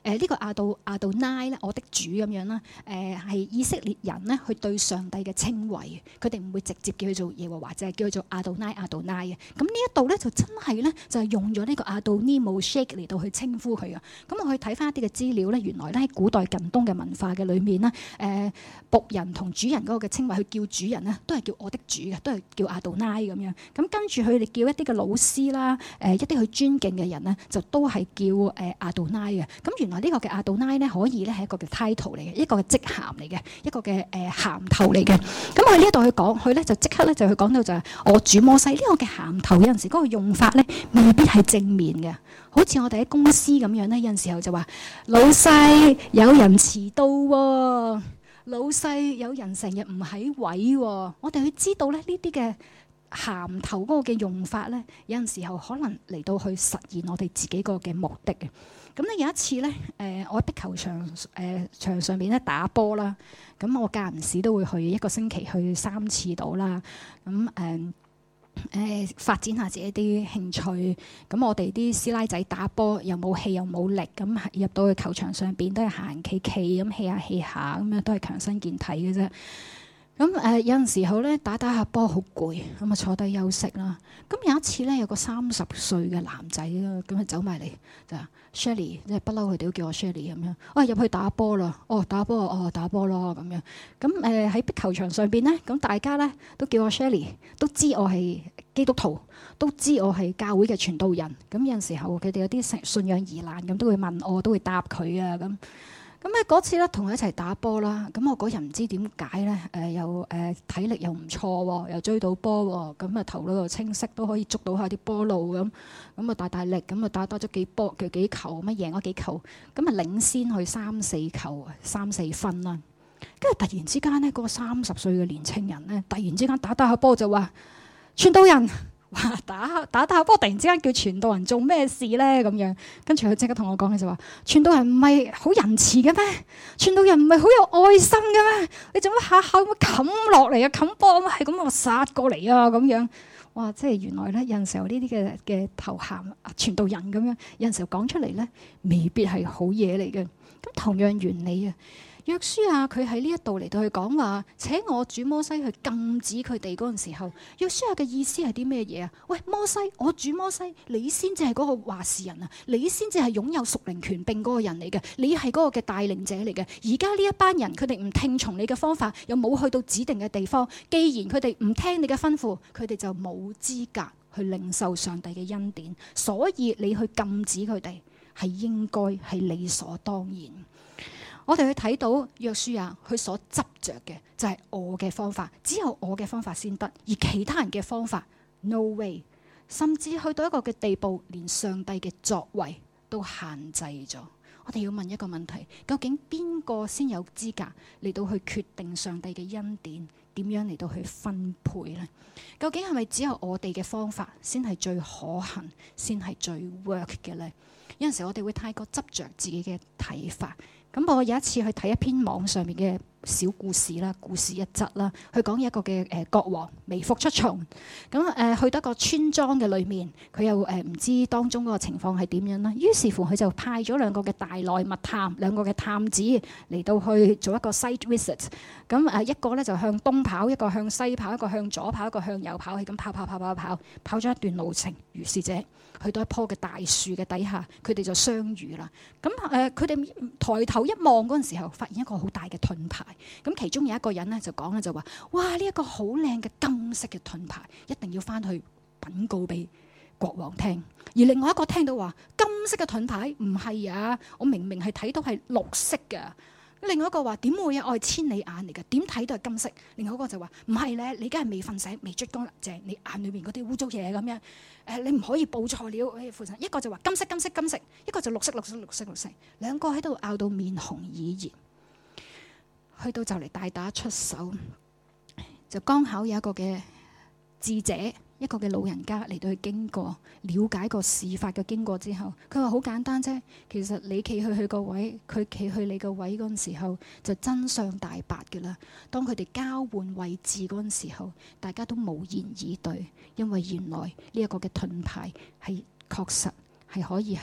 呢個亞杜拉咧，我的主咁樣啦。係以色列人咧去對上帝嘅稱謂，佢哋唔會直接叫佢做耶和華，就係叫佢做亞杜拉嘅。咁呢一度咧就真係咧就係用咗呢個亞杜尼姆 shake 嚟到去稱呼佢啊。咁我去睇翻一啲嘅資料咧，原來咧喺古代近東嘅文化嘅裏面咧，僕人同主人嗰個嘅稱謂，佢叫主人咧都係叫我的主嘅，都係叫亞杜拉咁樣。咁跟住佢哋叫一啲嘅老師啦，一啲佢尊敬嘅人咧，就都係叫亞杜拉嘅。咁原來呢個嘅亞杜拉咧，可以咧係一個嘅 title 嚟嘅，一個嘅職銜嚟嘅，一個嘅銜頭嚟嘅。咁佢呢一度去講，佢咧就即刻咧就去講到就係我主摩西呢個嘅銜頭，有陣時嗰個用法咧未必係正面嘅。好似我哋喺公司咁樣咧，有陣時候就話老細有人遲到喎，老細有人成日唔喺位喎。我哋去知道咧呢啲嘅銜頭嗰個嘅用法咧，有陣時候可能嚟到去實現我哋自己個嘅目的嘅。咁咧有一次咧，我喺壁球場場上邊咧打波啦。咁我間唔時都會去，一個星期去3次到啦。咁發展下自己啲興趣。咁我哋啲師奶仔打波又冇氣又冇力，咁入到去球場上邊都係行企企咁，氣下咁樣都係強身健體嘅啫。咁有陣時候咧打下波好攰，咁啊坐低休息啦。咁有一次咧有個30歲嘅男仔啦，咁啊走埋嚟就話 Shelly， 即係不嬲佢哋都叫我 Shelly 咁樣。我入去打波啦，打波咯咁樣。咁喺壁球場上邊咧，咁大家咧都叫我 Shelly， 都知我係基督徒，都知我係教會嘅傳道人。咁有陣時候佢哋有啲信仰疑難，咁都會問我，都會答佢啊咁。咁咧嗰次咧同佢一齊打波啦，咁我嗰日唔知點解咧，又體力又唔錯喎，又追到波喎，咁啊頭腦又清晰，都可以捉到下啲波路咁，咁啊大力咁啊打多咗幾球，咁啊贏咗幾球，咁啊領先去3-4球3-4分啦。跟住突然之間咧，嗰個30歲嘅年青人咧，突然之間打下波就話傳道人。哇！打下波，突然之間叫傳道人做咩事咧？咁樣，跟住佢即刻同我講嘅就話：傳道人唔係好仁慈嘅咩？傳道人唔係好有愛心嘅咩？你做乜下下咁冚落嚟啊？冚波咁係咁我殺過嚟啊？咁樣，哇！即係原來咧有陣時候呢啲嘅頭銜傳道人咁樣，有陣時候講出嚟咧，未必係好嘢嚟嘅。咁同樣原理啊。約書亞佢喺呢一度嚟到去講話，請我主摩西去禁止佢哋嗰陣時候，約書亞嘅意思係啲咩嘢啊？喂，摩西，我主摩西，你先至係嗰個話事人啊，你先至係擁有屬靈權柄嗰個人嚟嘅，你係嗰個嘅帶領者嚟嘅。而家呢一班人佢哋唔聽從你嘅方法，又冇去到指定嘅地方，既然佢哋唔聽你嘅吩咐，佢哋就冇資格去領受上帝嘅恩典，所以你去禁止佢哋係應該係理所當然。我哋去睇到約書亞佢所執着嘅就係我嘅方法，只有我嘅方法先得，而其他人嘅方法 no way， 甚至去到一個嘅地步，連上帝嘅作為都限制咗。我哋要問一個問題，究竟邊個先有資格嚟到去決定上帝嘅恩典點樣嚟到去分配呢？究竟係咪只有我哋嘅方法先係最可行，先係最 work 嘅呢？有陣時我哋會太過執着自己嘅睇法。咁我有一次去睇一篇網上面嘅小故事啦，故事一則啦，佢講一個嘅國王微服出巡，咁去到一個村莊嘅裏面，佢又唔知當中嗰個情況係點樣啦。於是乎佢就派咗兩個嘅大內密探，兩個嘅探子嚟到去做一個 site visit。咁一個咧就向東跑，一個向西跑，一個向左跑，一個向右跑，係咁跑咗一段路程。如是者去到一棵嘅大樹嘅底下，佢哋就相遇啦。咁佢哋抬頭一望嗰陣時候，發現一個好大嘅盾牌。咁其中有一個人咧就講咧就話：哇！呢一個好靚嘅金色嘅盾牌，一定要翻去稟告俾國王聽。而另外一個聽到話金色嘅盾牌唔係啊，我明明係睇到係綠色嘅。另外一個話點會啊？我係千里眼嚟嘅，點睇都係金色。另外一個就話唔係咧，你而家係未瞓醒，未捽乾淨，你眼裏面嗰啲污糟嘢咁樣。你唔可以報錯了。一個就話金色，一個就綠色。兩個喺度拗到面紅耳熱。去到就嚟大打出手，就剛巧有一個嘅智者，一個嘅老人家嚟到去經過，了解個事發嘅經過之後，佢話好簡單啫。其實你企去佢個位，佢企去你個位嗰陣時候，就真相大白嘅啦。當佢哋交換位置嗰陣時候，大家都無言以對，因為原來呢一個嘅盾牌係確實係可以係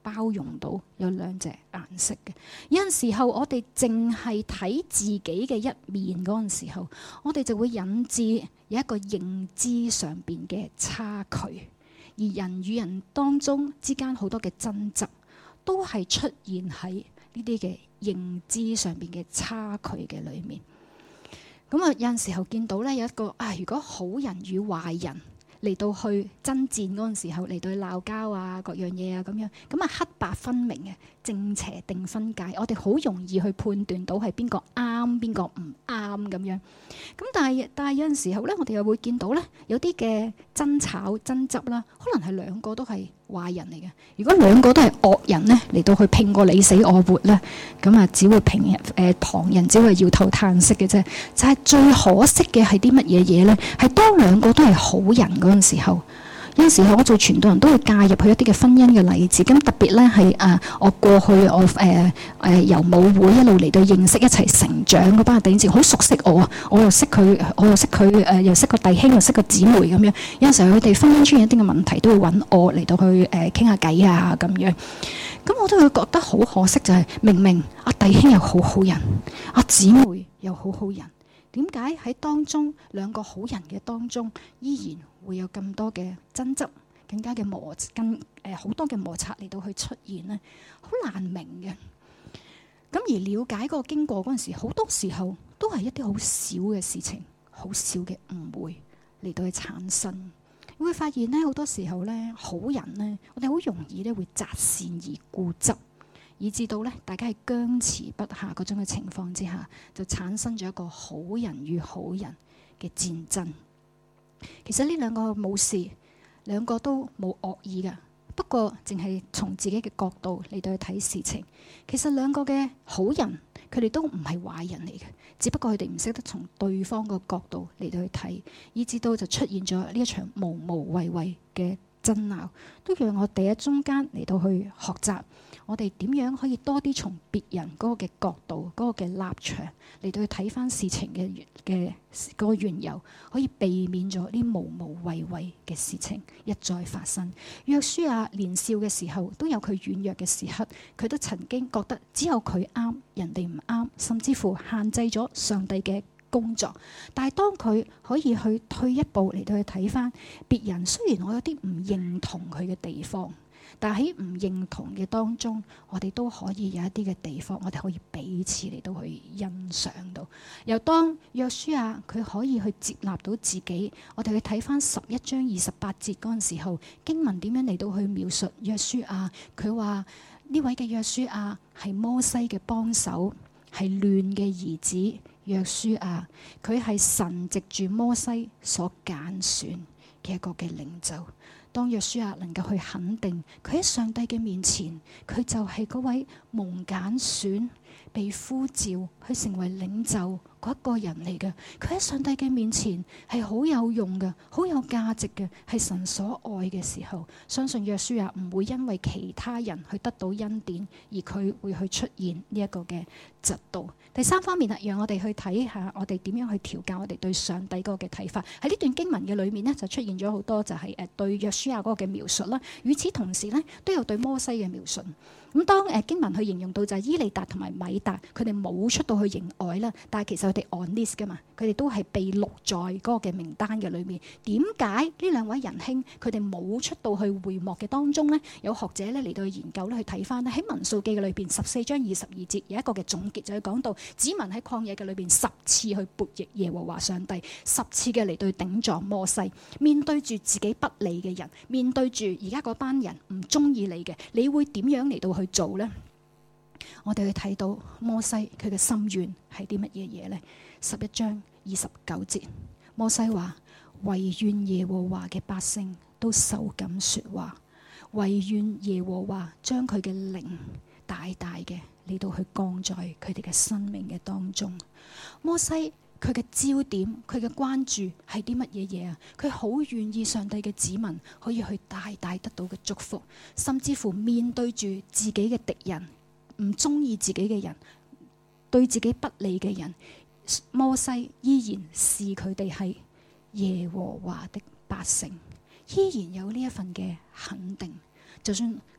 包容到有兩隻顏色嘅。有陣時候我哋淨係睇自己嘅一面嗰陣時候，我哋就會引致有一個認知上邊嘅差距，而人與人當中之間好多嘅爭執，都係出現喺呢啲嘅認知上邊嘅差距嘅裏面。咁啊，有陣時候見到咧有一個如果好人與壞人嚟到去爭戰嗰陣時候，嚟到去鬧交啊，各樣嘢啊咁樣，咁啊黑白分明嘅，正邪定分界，我哋好容易去判斷到係邊個啱，邊個唔啱咁樣。咁但係有陣時候咧，我哋又會見到咧有啲嘅爭吵爭執啦，可能係兩個都係壞人嚟嘅。如果兩個都係惡人咧，嚟到去拼個你死我活咧，咁啊只會旁人只會搖頭嘆息嘅啫。就係最可惜嘅係啲乜嘢嘢咧？係當兩個都係好人嗰陣時候，有陣時候我做傳道人都會介入去一啲嘅婚姻嘅例子。咁特別咧係我過去我由母會一路嚟到認識一齊成長嗰班弟兄姊妹好熟悉我啊，我又識佢，又識個弟兄，又識個姊妹咁樣。有陣時候佢哋婚姻出現一啲嘅問題，都會揾我嚟到去傾下偈啊咁樣。咁我都會覺得好可惜，就係明明阿弟兄又好人，阿姊妹又好人。點解喺當中兩個好人嘅當中，依然會有咁多嘅爭執，更加嘅好多嘅摩擦嚟到去出現呢？好難明嘅。咁而了解個經過嗰陣時，好多時候都係一啲好小嘅事情，好小嘅誤會嚟到去產生。你會發現呢，好多時候呢，好人呢，我哋好容易呢會擇善而固執，以至到咧，大家係僵持不下嗰種嘅情況之下，就產生咗一個好人與好人嘅戰爭。其實呢兩個冇事，兩個都冇惡意㗎。不過淨係從自己嘅角度嚟到去睇事情，其實兩個嘅好人，佢哋都唔係壞人嚟嘅，只不過佢哋唔識得從對方個角度嚟到去睇，以至到就出現咗呢一場無謂嘅爭拗，都讓我哋喺中間嚟到去學習，我哋點樣可以多啲從別人嗰個嘅角度、嗰個嘅立場嚟到去睇翻事情嘅嗰個緣由，可以避免咗呢無謂嘅事情一再發生。約書亞年少嘅時候都有佢軟弱嘅時刻，佢都曾經覺得只有佢啱，人哋唔啱，甚至乎限制咗上帝嘅工作。但係當佢可以去退一步嚟到去睇翻別人，雖然我有啲唔認同佢嘅地方，但係喺唔認同嘅當中，我哋都可以有一啲嘅地方，我哋可以彼此嚟到去欣賞到。又當約書亞佢可以去接納到自己，我哋去睇翻11章28節嗰陣時候，經文點樣嚟到去描述約書亞？佢話呢位嘅約書亞係摩西嘅幫手，係嫩嘅兒子。約書亞佢係神藉住摩西所揀選嘅一個嘅領袖。當約書亞能夠去肯定佢喺上帝嘅面前，佢就係嗰位蒙揀選、被呼召去成為領袖嗰一個人嚟嘅。佢喺上帝嘅面前係好有用嘅，好有價值嘅，係神所愛嘅時候，相信約書亞唔會因為其他人去得到恩典，而佢會去出現呢一個嘅嫉妒。第三方面讓我哋去睇下我哋點樣去調教我哋對上帝嗰個嘅睇法。喺呢段經文嘅裏面呢，就出現咗好多就係對約書亞嗰個嘅描述啦。與此同時呢，都有對摩西嘅描述。咁當經文去形容到就係伊利達同埋米達，佢哋冇出到去營外啦，但係其實佢哋 on list 噶嘛，佢哋都係被錄在嗰個嘅名單嘅裏面。點解呢兩位仁兄佢哋冇出到去會幕嘅當中呢？有學者咧嚟到去研究咧，去睇翻咧喺民數記嘅裏邊14章22節有一個嘅總結，就係講到子民喺曠野嘅裏邊10次去悖逆耶和華上帝，10次嘅嚟對頂撞摩西，面對住自己不利嘅人，面對住而家嗰班人唔中意你嘅，你會點樣嚟到去做呢？我哋去睇到摩西佢嘅心願係啲乜嘢嘢呢？11章29節，摩西話：惟願耶和華嘅百姓都受感說話，惟願耶和華將佢嘅靈大大嘅嚟到去降在佢哋嘅生命嘅當中。摩西佢嘅焦點，佢嘅關注係啲乜嘢嘢啊？佢好願意上帝嘅子民可以去大大得到嘅祝福，甚至乎面對住自己嘅敵人，唔中意自己嘅人，對自己不利嘅人，摩西依然視佢哋係耶和華的百姓，依然有呢一份嘅肯定。就算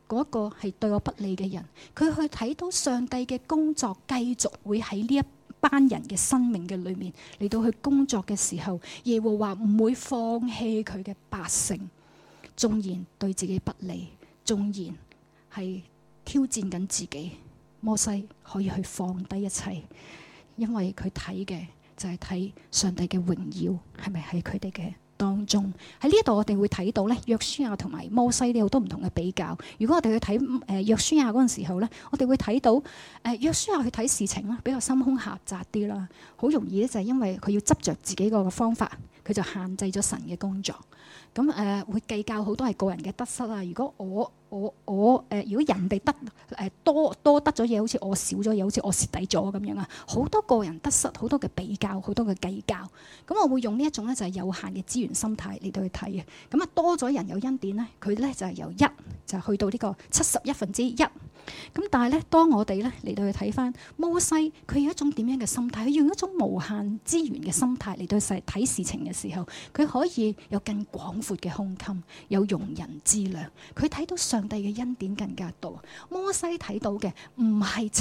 嗰個係對我不利嘅人，佢去睇到上帝嘅工作繼續會喺呢一班人嘅生命嘅裏面嚟到去工作嘅時候，耶和華唔會放棄佢嘅百姓，縱然對自己不利，縱然係挑戰緊自己，摩西可以去放低一切，因為佢睇嘅就係睇上帝嘅榮耀係咪喺佢哋嘅當中。喺呢度我哋會睇到咧，約書亞同埋摩西呢好多唔同嘅比較。如果我哋去睇約書亞嗰陣時候咧，我哋會睇到約書亞去睇事情啦，比較心胸狹窄啲啦，好容易咧就係因為佢要執着自己個方法，佢就限制咗神嘅工作。咁會計較好多係個人嘅得失啊。如果如果人哋得多得咗嘢，好似我少咗嘢，好似我蝕底咗咁樣啊，好多個人得失，好多嘅比較，好多嘅計較。咁我會用呢一種咧就係有限嘅資源心態嚟到去睇嘅。咁啊多咗人有恩典咧，佢咧就係由1就去到呢個71%。咁但係咧，當我哋咧嚟到去睇翻摩西，佢有一種點樣嘅心態？佢用一種無限資源嘅心態嚟到去睇事情嘅時候，佢可以有更廣闊嘅胸襟，有容人之量。佢睇到上帝嘅恩典更加多。摩西睇到嘅唔係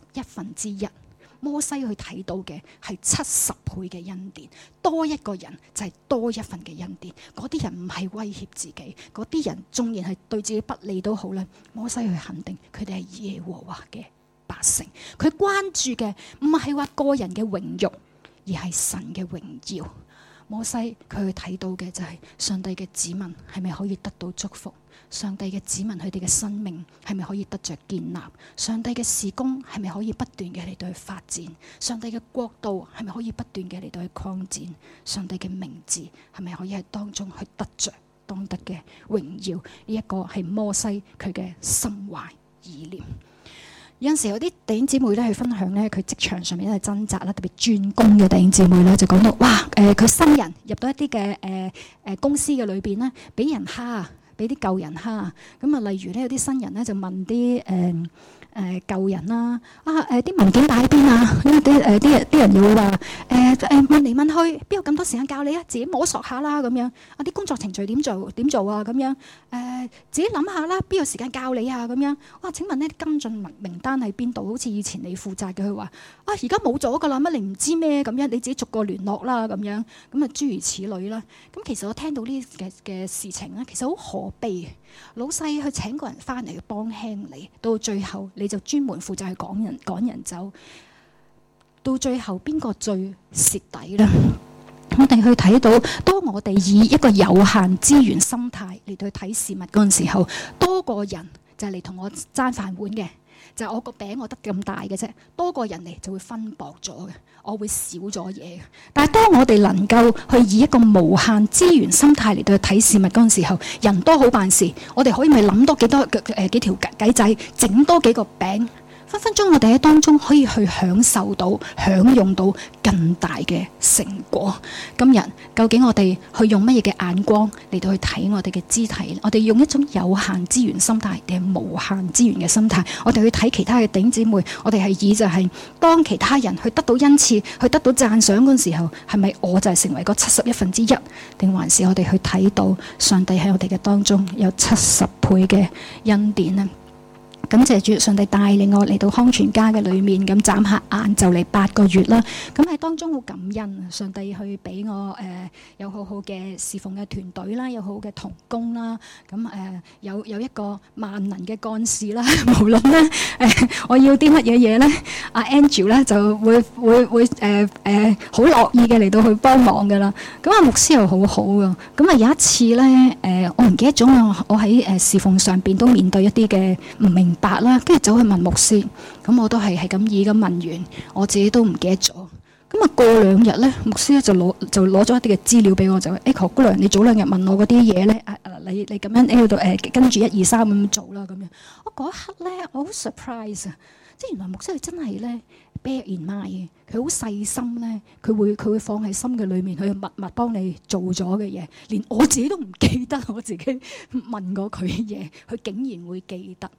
71%，摩西去睇到嘅係70倍嘅恩典。多一個人就係多一份嘅恩典。嗰啲人唔係威脅自己，嗰啲人縱然係對自己不利都好咧，摩西去肯定佢哋係耶和華嘅百姓。佢關注嘅唔係話個人嘅榮辱，而係神嘅榮耀。摩西佢去睇到嘅就係上帝嘅子民係咪可以得到祝福，上帝嘅子民佢哋嘅生命係咪可以得着建立，上帝嘅事工係咪可以不斷嘅嚟到去發展，上帝嘅國度係咪可以不斷嘅嚟到去擴展，上帝嘅名字係咪可以喺當中去得着當得嘅榮耀。呢一個係摩西佢嘅心懷意念。有陣時有啲弟兄姊妹咧去分享咧，佢職場上面咧掙扎啦，特別轉工嘅弟兄姊妹咧就講到，哇佢新人入到一啲嘅公司嘅裏邊咧，俾人蝦，俾啲舊人蝦。咁啊，例如咧有啲新人咧就問啲舊人啦，啲文件擺喺邊啊？啲人又會話問嚟問去，邊有咁多時間教你啊？自己摸索下啦咁樣。啲工作程序點做啊？咁樣自己諗下啦，邊有時間教你啊？咁樣。哇！請問呢跟進名單喺邊度？好似以前你負責嘅，佢話而家冇咗㗎啦，乜你唔知咩咁樣？你自己逐個聯絡啦咁樣。咁啊諸如此類啦。咁其實我聽到呢嘅事情咧，其實好可悲。老細去請個人翻嚟去幫輕你，到最後你就專門負責去趕人走，到最後邊個最蝕底呢？我哋去睇到，當我哋以一個有限資源心態嚟到去睇事物嗰陣時候，多個人就係嚟同我爭飯碗嘅，就係我個餅我得咁大嘅啫，多個人嚟就會分薄咗嘅，我會少咗嘢嘅。但係當我哋能夠去以一個無限資源心態嚟到去睇事物嗰陣時候，人多好辦事，我哋可以咪諗多幾條計仔，整多幾個餅。分分鐘我哋喺當中可以去享受到、享用到更大嘅成果。今日究竟我哋去用乜嘢嘅眼光嚟到去睇我哋嘅肢體？我哋用一種有限資源心態定係無限資源嘅心態？我哋去睇其他嘅弟兄姊妹，我哋係以就係當其他人去得到恩賜、去得到讚賞嗰陣時候，係咪我就係成為嗰71%？定還是我哋去睇到上帝喺我哋嘅當中有70倍嘅恩典呢？感謝主，上帝帶領我嚟到康全家嘅裏面，咁眨下眼就嚟8個月啦。咁喺當中好感恩，上帝去俾我有好好嘅侍奉嘅團隊啦，有好嘅同工啦。咁有一個萬能嘅幹事啦。無論咧我要啲乜嘢嘢咧，阿 Angel 咧就會好樂意嘅嚟到去幫忙噶啦。咁阿牧師又好好噶。咁啊有一次咧我唔記得咗我喺侍奉上邊都面對一啲嘅唔明白啦，跟住走去問牧師，咁我都係咁意咁問完，我自己都唔記得咗。咁啊過2日咧，牧師咧就攞咗一啲嘅資料俾我，就話何姑娘，你早2日問我嗰啲嘢咧，你咁樣喺度跟住1、2、3咁做啦咁樣。我嗰一刻咧，我好 surprise 啊！即係原來牧師佢真係咧 bear in mind 嘅，佢好細心咧，佢會放喺心嘅裏面，佢默默幫你做咗嘅嘢，連我自己都唔記得我自己問過佢嘅嘢，佢竟然會記得。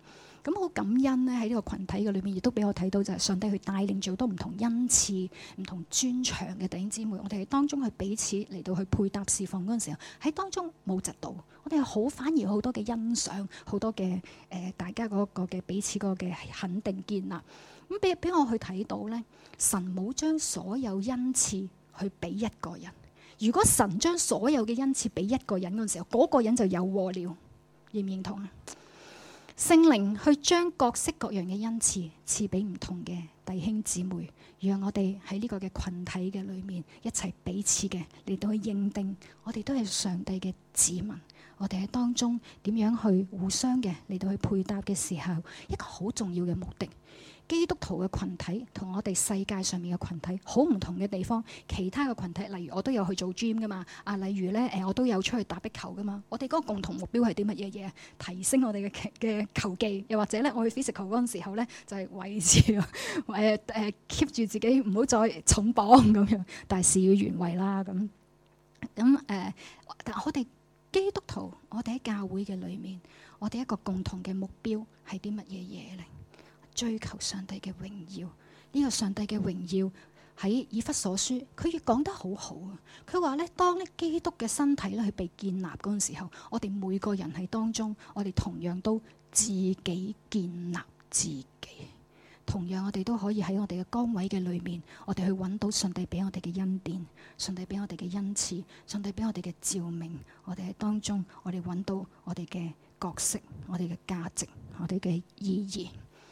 咁好感恩咧，喺呢個群體嘅裏面，亦都俾我睇到就係上帝去帶領咗好多唔同恩賜、唔同專長嘅弟兄姊妹。我哋喺當中去彼此嚟到去配搭侍奉嗰陣時候，喺當中冇嫉妒，我哋係好反而好多嘅欣賞，好多嘅大家嗰個嘅彼此嗰個嘅肯定建立。咁俾我去睇到咧，神冇將所有恩賜去俾一個人。如果神將所有嘅恩賜俾一個人嗰陣時候，嗰個人就有禍了。認唔認同啊？聖靈去將各式各樣嘅恩賜賜俾唔同嘅弟兄姊妹，讓我哋喺呢個嘅群體嘅裏面一齊彼此嘅嚟到去認定，我哋都係上帝嘅子民。我哋喺當中點樣去互相嘅嚟到去配搭嘅時候，一個好重要嘅目的。基督徒嘅群體同我哋世界上面嘅群體好唔同嘅地方，其他嘅群體，例如我都有去做 gym 噶嘛，例如咧我都有出去打壁球噶嘛。我哋嗰個共同目標係啲乜嘢嘢？提升我哋嘅球技，又或者咧我去 physical 嗰陣時候咧，就係維持keep 住自己唔好再重磅咁樣，但係事與願違啦咁。但我哋基督徒，我哋喺教會嘅裏面，我哋一個共同嘅目標係啲乜嘢嘢咧？追求上帝嘅榮耀，呢個上帝嘅榮耀喺以弗所書，佢亦講得好好啊！佢話咧，當咧基督嘅身體咧去被建立嗰陣時候，我哋每個人喺當中，我哋同樣都自己建立自己。同樣我哋都可以喺我哋嘅崗位嘅裏面，我哋去揾到上帝俾我哋嘅恩典，上帝俾我哋嘅恩賜，上帝俾我哋嘅照明。我哋喺當中，我哋揾到我哋嘅角色，我哋嘅價值，我哋嘅意義。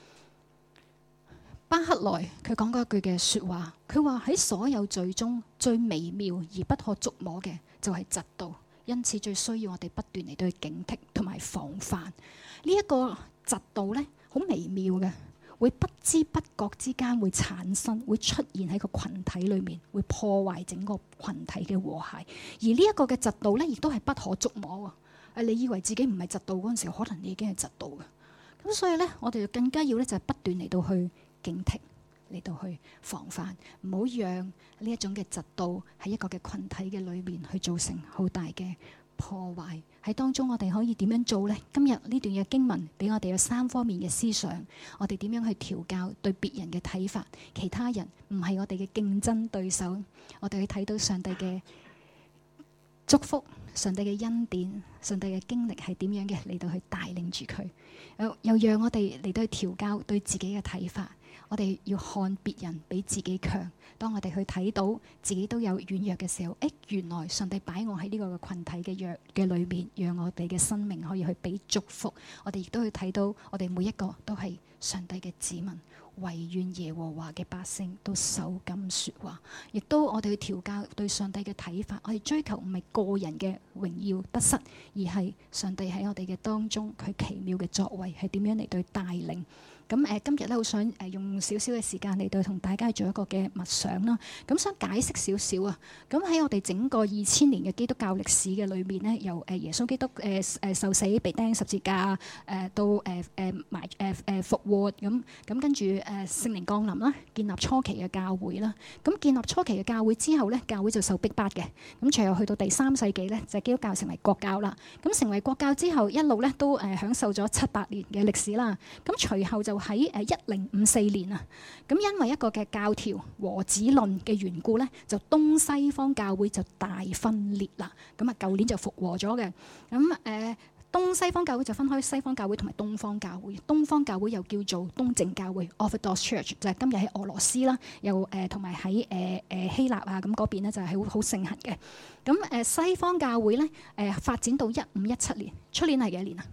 巴克萊佢講過一句嘅說話，佢話喺所有罪中最微妙而不可觸摸嘅就係嫉妒，因此最需要我哋不斷嚟到去警惕同埋防範。呢一個嫉妒呢，好微妙嘅，會不知不覺之間會產生，會出現喺個群體裏面，會破壞整個群體嘅和諧。而呢一個嘅嫉妒呢，亦都係不可觸摸啊！你以為自己唔係嫉妒嗰陣時候，可能你已經係嫉妒嘅。咁所以呢，我哋就更加要呢，就係不斷嚟到去警惕，嚟到去防範，唔好讓呢一種嘅嫉妒喺一個嘅群體嘅裏面去造成好大嘅破壞。喺當中我哋可以點樣做呢？今日呢段嘅經文俾我哋有3方面嘅思想，我哋點樣去調教對別人嘅睇法？其他人唔係我哋嘅競爭對手，我哋去睇到上帝嘅祝福，上帝嘅恩典，上帝嘅經歷係點樣嘅嚟到去帶領住佢，又讓我哋嚟到去調教對自己嘅睇法。我哋要看別人比自己強。當我哋去睇到自己都有軟弱嘅時候，原來上帝擺我喺呢個群體嘅裏面，讓我哋嘅生命可以去俾祝福。我哋亦都去睇到，我哋每一個都係上帝嘅子民，惟願耶和華嘅百姓都守禁說話。亦都我哋去調教對上帝嘅睇法。我哋追求唔係個人嘅榮耀得失，而係上帝喺我哋嘅當中，佢奇妙嘅作為係點樣嚟對帶領。咁今日咧，好想用少少嘅時間嚟到同大家做一個嘅默想啦。咁想解釋少少啊。咁喺我哋整個2000年嘅基督教歷史嘅裏面呢，由耶穌基督受死被釘十字架，到復活咁跟住聖靈降臨啦，建立初期嘅教會啦。咁建立初期嘅教會之後呢，教會就受逼迫嘅。咁隨後去到第3世紀呢，就基督教成為國教啦。咁成為國教之後，一路咧都享受咗700年嘅歷史啦。咁隨後就喺1054年啊，咁因為一個嘅教條和子論嘅緣故咧，就東西方教會就大分裂啦。咁啊，舊年就復和咗嘅。咁東西方教會就分開西方教會同埋東方教會。東方教會又叫做東正教會 （Orthodox Church），就係今日喺俄羅斯啦，又同埋喺希臘啊咁嗰邊咧就係好盛行嘅。咁西方教會咧發展到1517年，出年係幾多年啊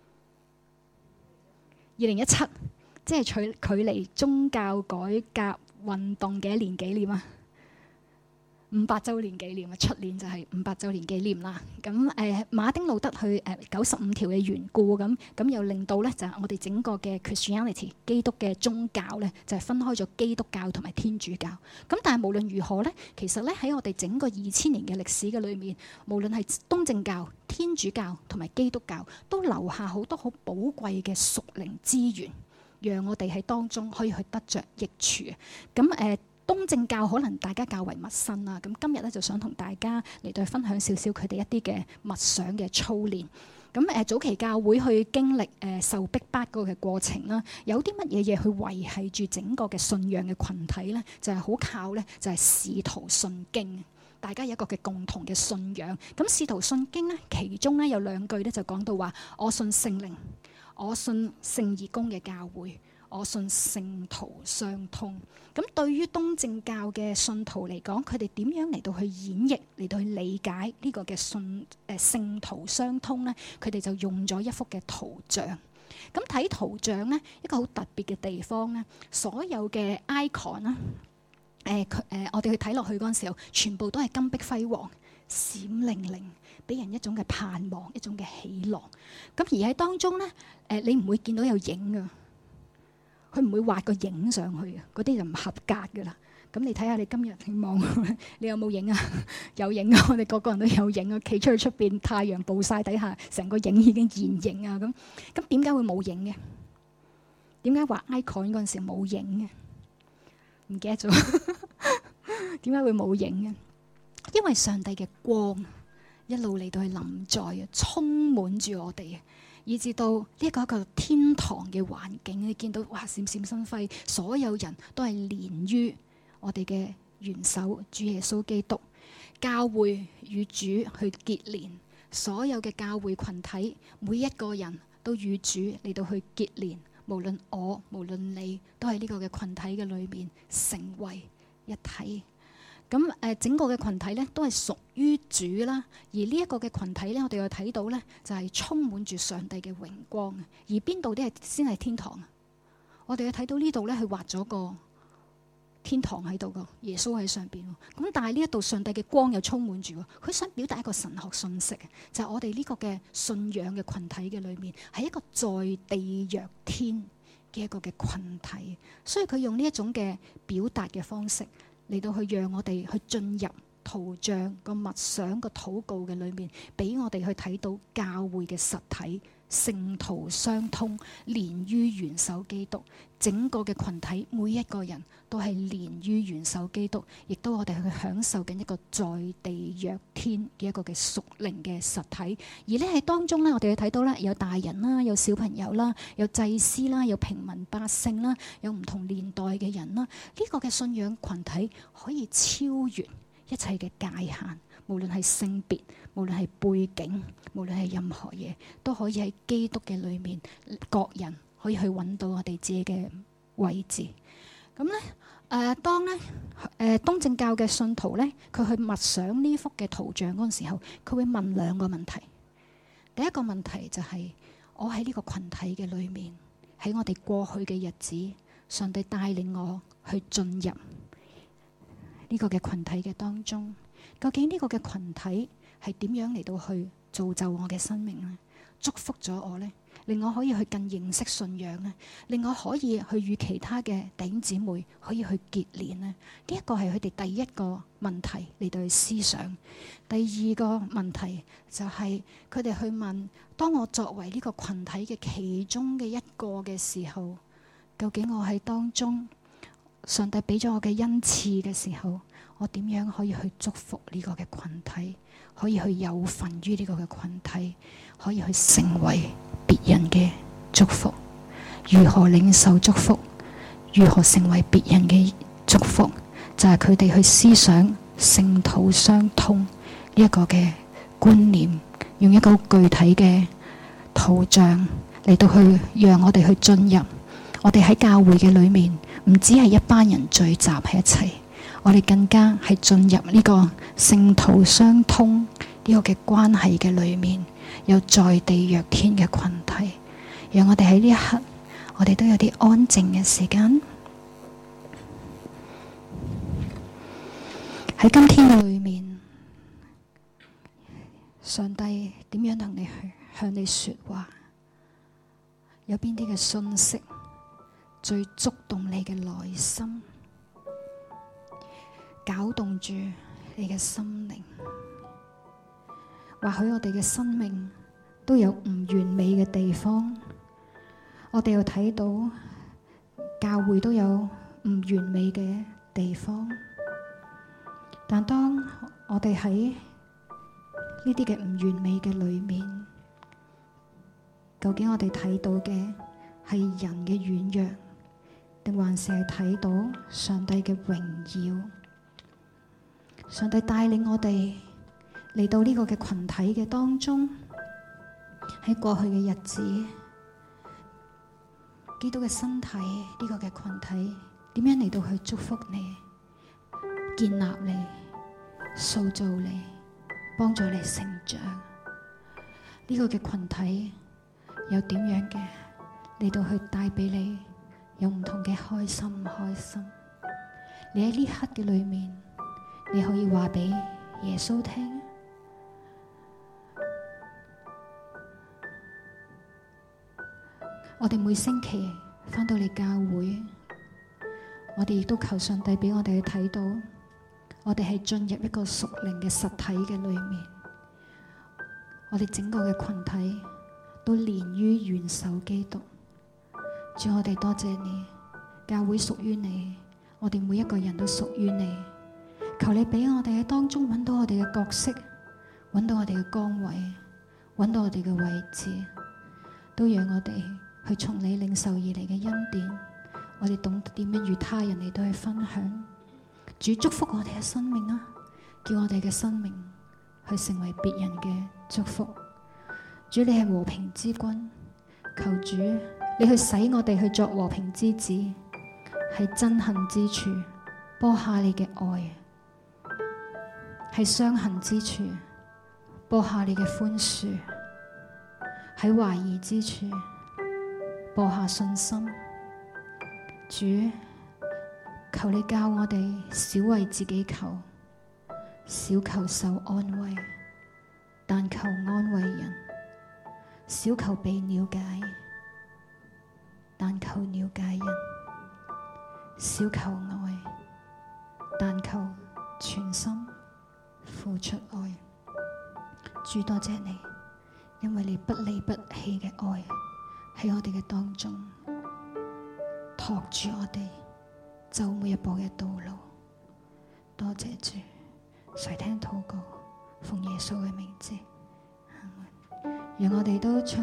？2017，即係距離宗教改革運動嘅一年紀念啊，500週年紀念啊，出年就係500週年紀念啦。咁馬丁路德去95條嘅緣故，咁又令到咧就係我哋整個嘅 Christianity 基督嘅宗教咧就係分開咗基督教同埋天主教。咁但係無論如何咧，其實咧喺我哋整個2000年嘅歷史嘅裏面，無論係東正教、天主教同埋基督教，都留下好多好寶貴嘅屬靈資源，讓我哋喺當中可以去得着益處。咁東正教可能大家較為陌生啦，咁今日咧就想同大家嚟到分享少少佢哋一啲嘅默想嘅操練。 咁早期教會去經歷受逼迫嗰個嘅過程啦，有啲乜嘢嘢去維係住整個嘅信仰嘅群體咧？就係好靠咧，就係使徒信經，大家有一個嘅共同嘅信仰。咁使徒信經咧，其中咧有2句咧就講到話：我信聖靈，我信聖義公嘅教會，我信聖徒相通。咁對於東正教嘅信徒嚟講，佢哋點樣嚟到去演繹，嚟到去理解呢個嘅聖徒相通呢？佢哋就用咗一幅嘅圖像。咁睇圖像呢，一個好特別嘅地方呢，所有嘅 icon 啦，我哋去睇落去嗰陣時候，全部都係金碧輝煌、閃靈靈，俾人一種嘅盼望，一種嘅喜樂。咁而喺當中呢，你唔會見到有影㗎。佢唔會畫個影上去嘅，嗰啲就唔合格㗎啦。咁你睇下，你今日你望，你有冇影啊？有影啊！我哋個個人都有影啊，企出去出邊，太陽暴曬底下，成個影已經現形啊！咁點解會冇影嘅？點解畫 icon 嗰陣時冇影嘅？唔記得咗。點解會冇影嘅？因為上帝嘅光一路嚟到去臨在啊，充滿住我哋啊！以至到呢一個天堂嘅環境，你見到哇閃閃生輝，所有人都係連於我哋嘅元首主耶穌基督，教會與主去結連，所有嘅教會群體，每一個人都與主嚟到去結連，無論我無論你，都喺呢個嘅群體嘅裏面成為一體。咁整個嘅群體咧都係屬於主啦，而呢一個嘅群體咧，我哋又睇到咧就係充滿住上帝嘅榮光。而邊度啲係先係天堂啊？我哋又睇到呢度咧，佢畫咗個天堂喺度噶，耶穌喺上邊。咁但係呢一度上帝嘅光又充滿住，佢想表達一個神學信息，就係我哋呢個嘅信仰嘅群體嘅裏面係一個在地若天嘅一個嘅群體，所以佢用呢一種嘅表達嘅方式，嚟到去讓我哋去進入圖像個默想個禱告嘅裏面，俾我哋去睇到教會嘅實體，聖徒相通，連於元首基督。整個嘅群體每一個人都係連於元首基督，亦都我哋去享受緊一個在地若天嘅一個嘅屬靈嘅實體。而呢喺當中呢，我哋去睇到呢，有大人啦，有小朋友啦，有祭司啦，有平民百姓啦，有唔同年代嘅人啦。呢個嘅信仰群體可以超越一切嘅界限，無論係性別，無論係背景，無論係任何嘢，都可以喺基督嘅裏面，各人可以去揾到我哋自己嘅位置。咁咧，當咧東正教嘅信徒咧，佢去默想呢幅嘅圖像嗰陣時候，佢會問2個問題。第一個問題就係、我喺呢個群體嘅裏面，喺我哋過去嘅日子，上帝帶領我去進入呢個嘅群體嘅當中，究竟呢個嘅群體係點樣嚟到去造就我嘅生命呢？祝福咗我呢？令我可以去更認識信仰呢？令我可以去與其他嘅弟兄姊妹可以去結連呢？呢一個係佢哋第一個問題嚟到去思想。第二個問題就係佢哋去問：當我作為呢個群體嘅其中嘅一個嘅時候，究竟我喺當中，上帝俾咗我嘅恩賜嘅時候，我點樣可以去祝福呢個嘅群體，可以去有份於呢個嘅群體，可以去成為別人嘅祝福？如何領受祝福？如何成為別人嘅祝福？就係佢哋去思想聖徒相通呢一個嘅觀念，用一個具體嘅圖像嚟到去讓我哋去進入我哋喺教會嘅裏面，唔只係一班人聚集喺一齊，我哋更加係進入呢個聖徒相通呢個嘅關係嘅裏面，有在地若天嘅群體。讓我哋喺呢一刻，我哋都有啲安靜嘅時間。喺今天嘅裏面，上帝點樣同你去向你說話？有邊啲嘅信息最觸動你嘅內心，攪動住你嘅心靈？或許我哋嘅生命都有唔完美嘅地方，我哋又睇到教會都有唔完美嘅地方。但當我哋喺呢啲嘅唔完美嘅裏面， 究竟我哋睇到嘅係人嘅軟弱，定還是係睇到上帝嘅榮耀？上帝帶領我哋嚟到呢個嘅群體嘅當中，喺過去嘅日子，基督嘅身體呢個嘅群體點樣嚟到去祝福你、建立你、塑造你、幫助你成長？呢個嘅群體又點樣嘅嚟到去帶俾你有唔同嘅開心唔開心？你喺呢刻嘅裏面，你可以話俾耶穌聽。我哋每星期返到嚟教會，我哋亦都求上帝俾我哋去睇到，我哋係進入一個屬靈嘅實體嘅裏面。我哋整個嘅群體都連於元首基督。主，我哋多謝你，教會屬於你，我哋每一個人都屬於你。求你俾我哋喺當中揾到我哋嘅角色，揾到我哋嘅崗位，揾到我哋嘅位置，都讓我哋去從你領受而嚟嘅恩典。我哋懂得點樣與他人嚟到去分享。主，祝福我哋嘅生命啊，叫我哋嘅生命去成為別人嘅祝福。主，你係和平之君，求主你去使我哋去作和平之子，喺憎恨之處播下你嘅愛，喺傷痕之處播下你嘅寬恕，喺懷疑之處播下信心。主，求你教我哋少為自己求，少求受安慰，但求安慰人；少求被了解，但求了解人；少求愛，但求全心付出愛。主，多謝你，因為你不離不棄嘅愛喺我哋嘅當中，托住我哋走每一步嘅道路。多謝主，垂聽禱告，奉耶穌嘅名字，阿們。讓我哋都唱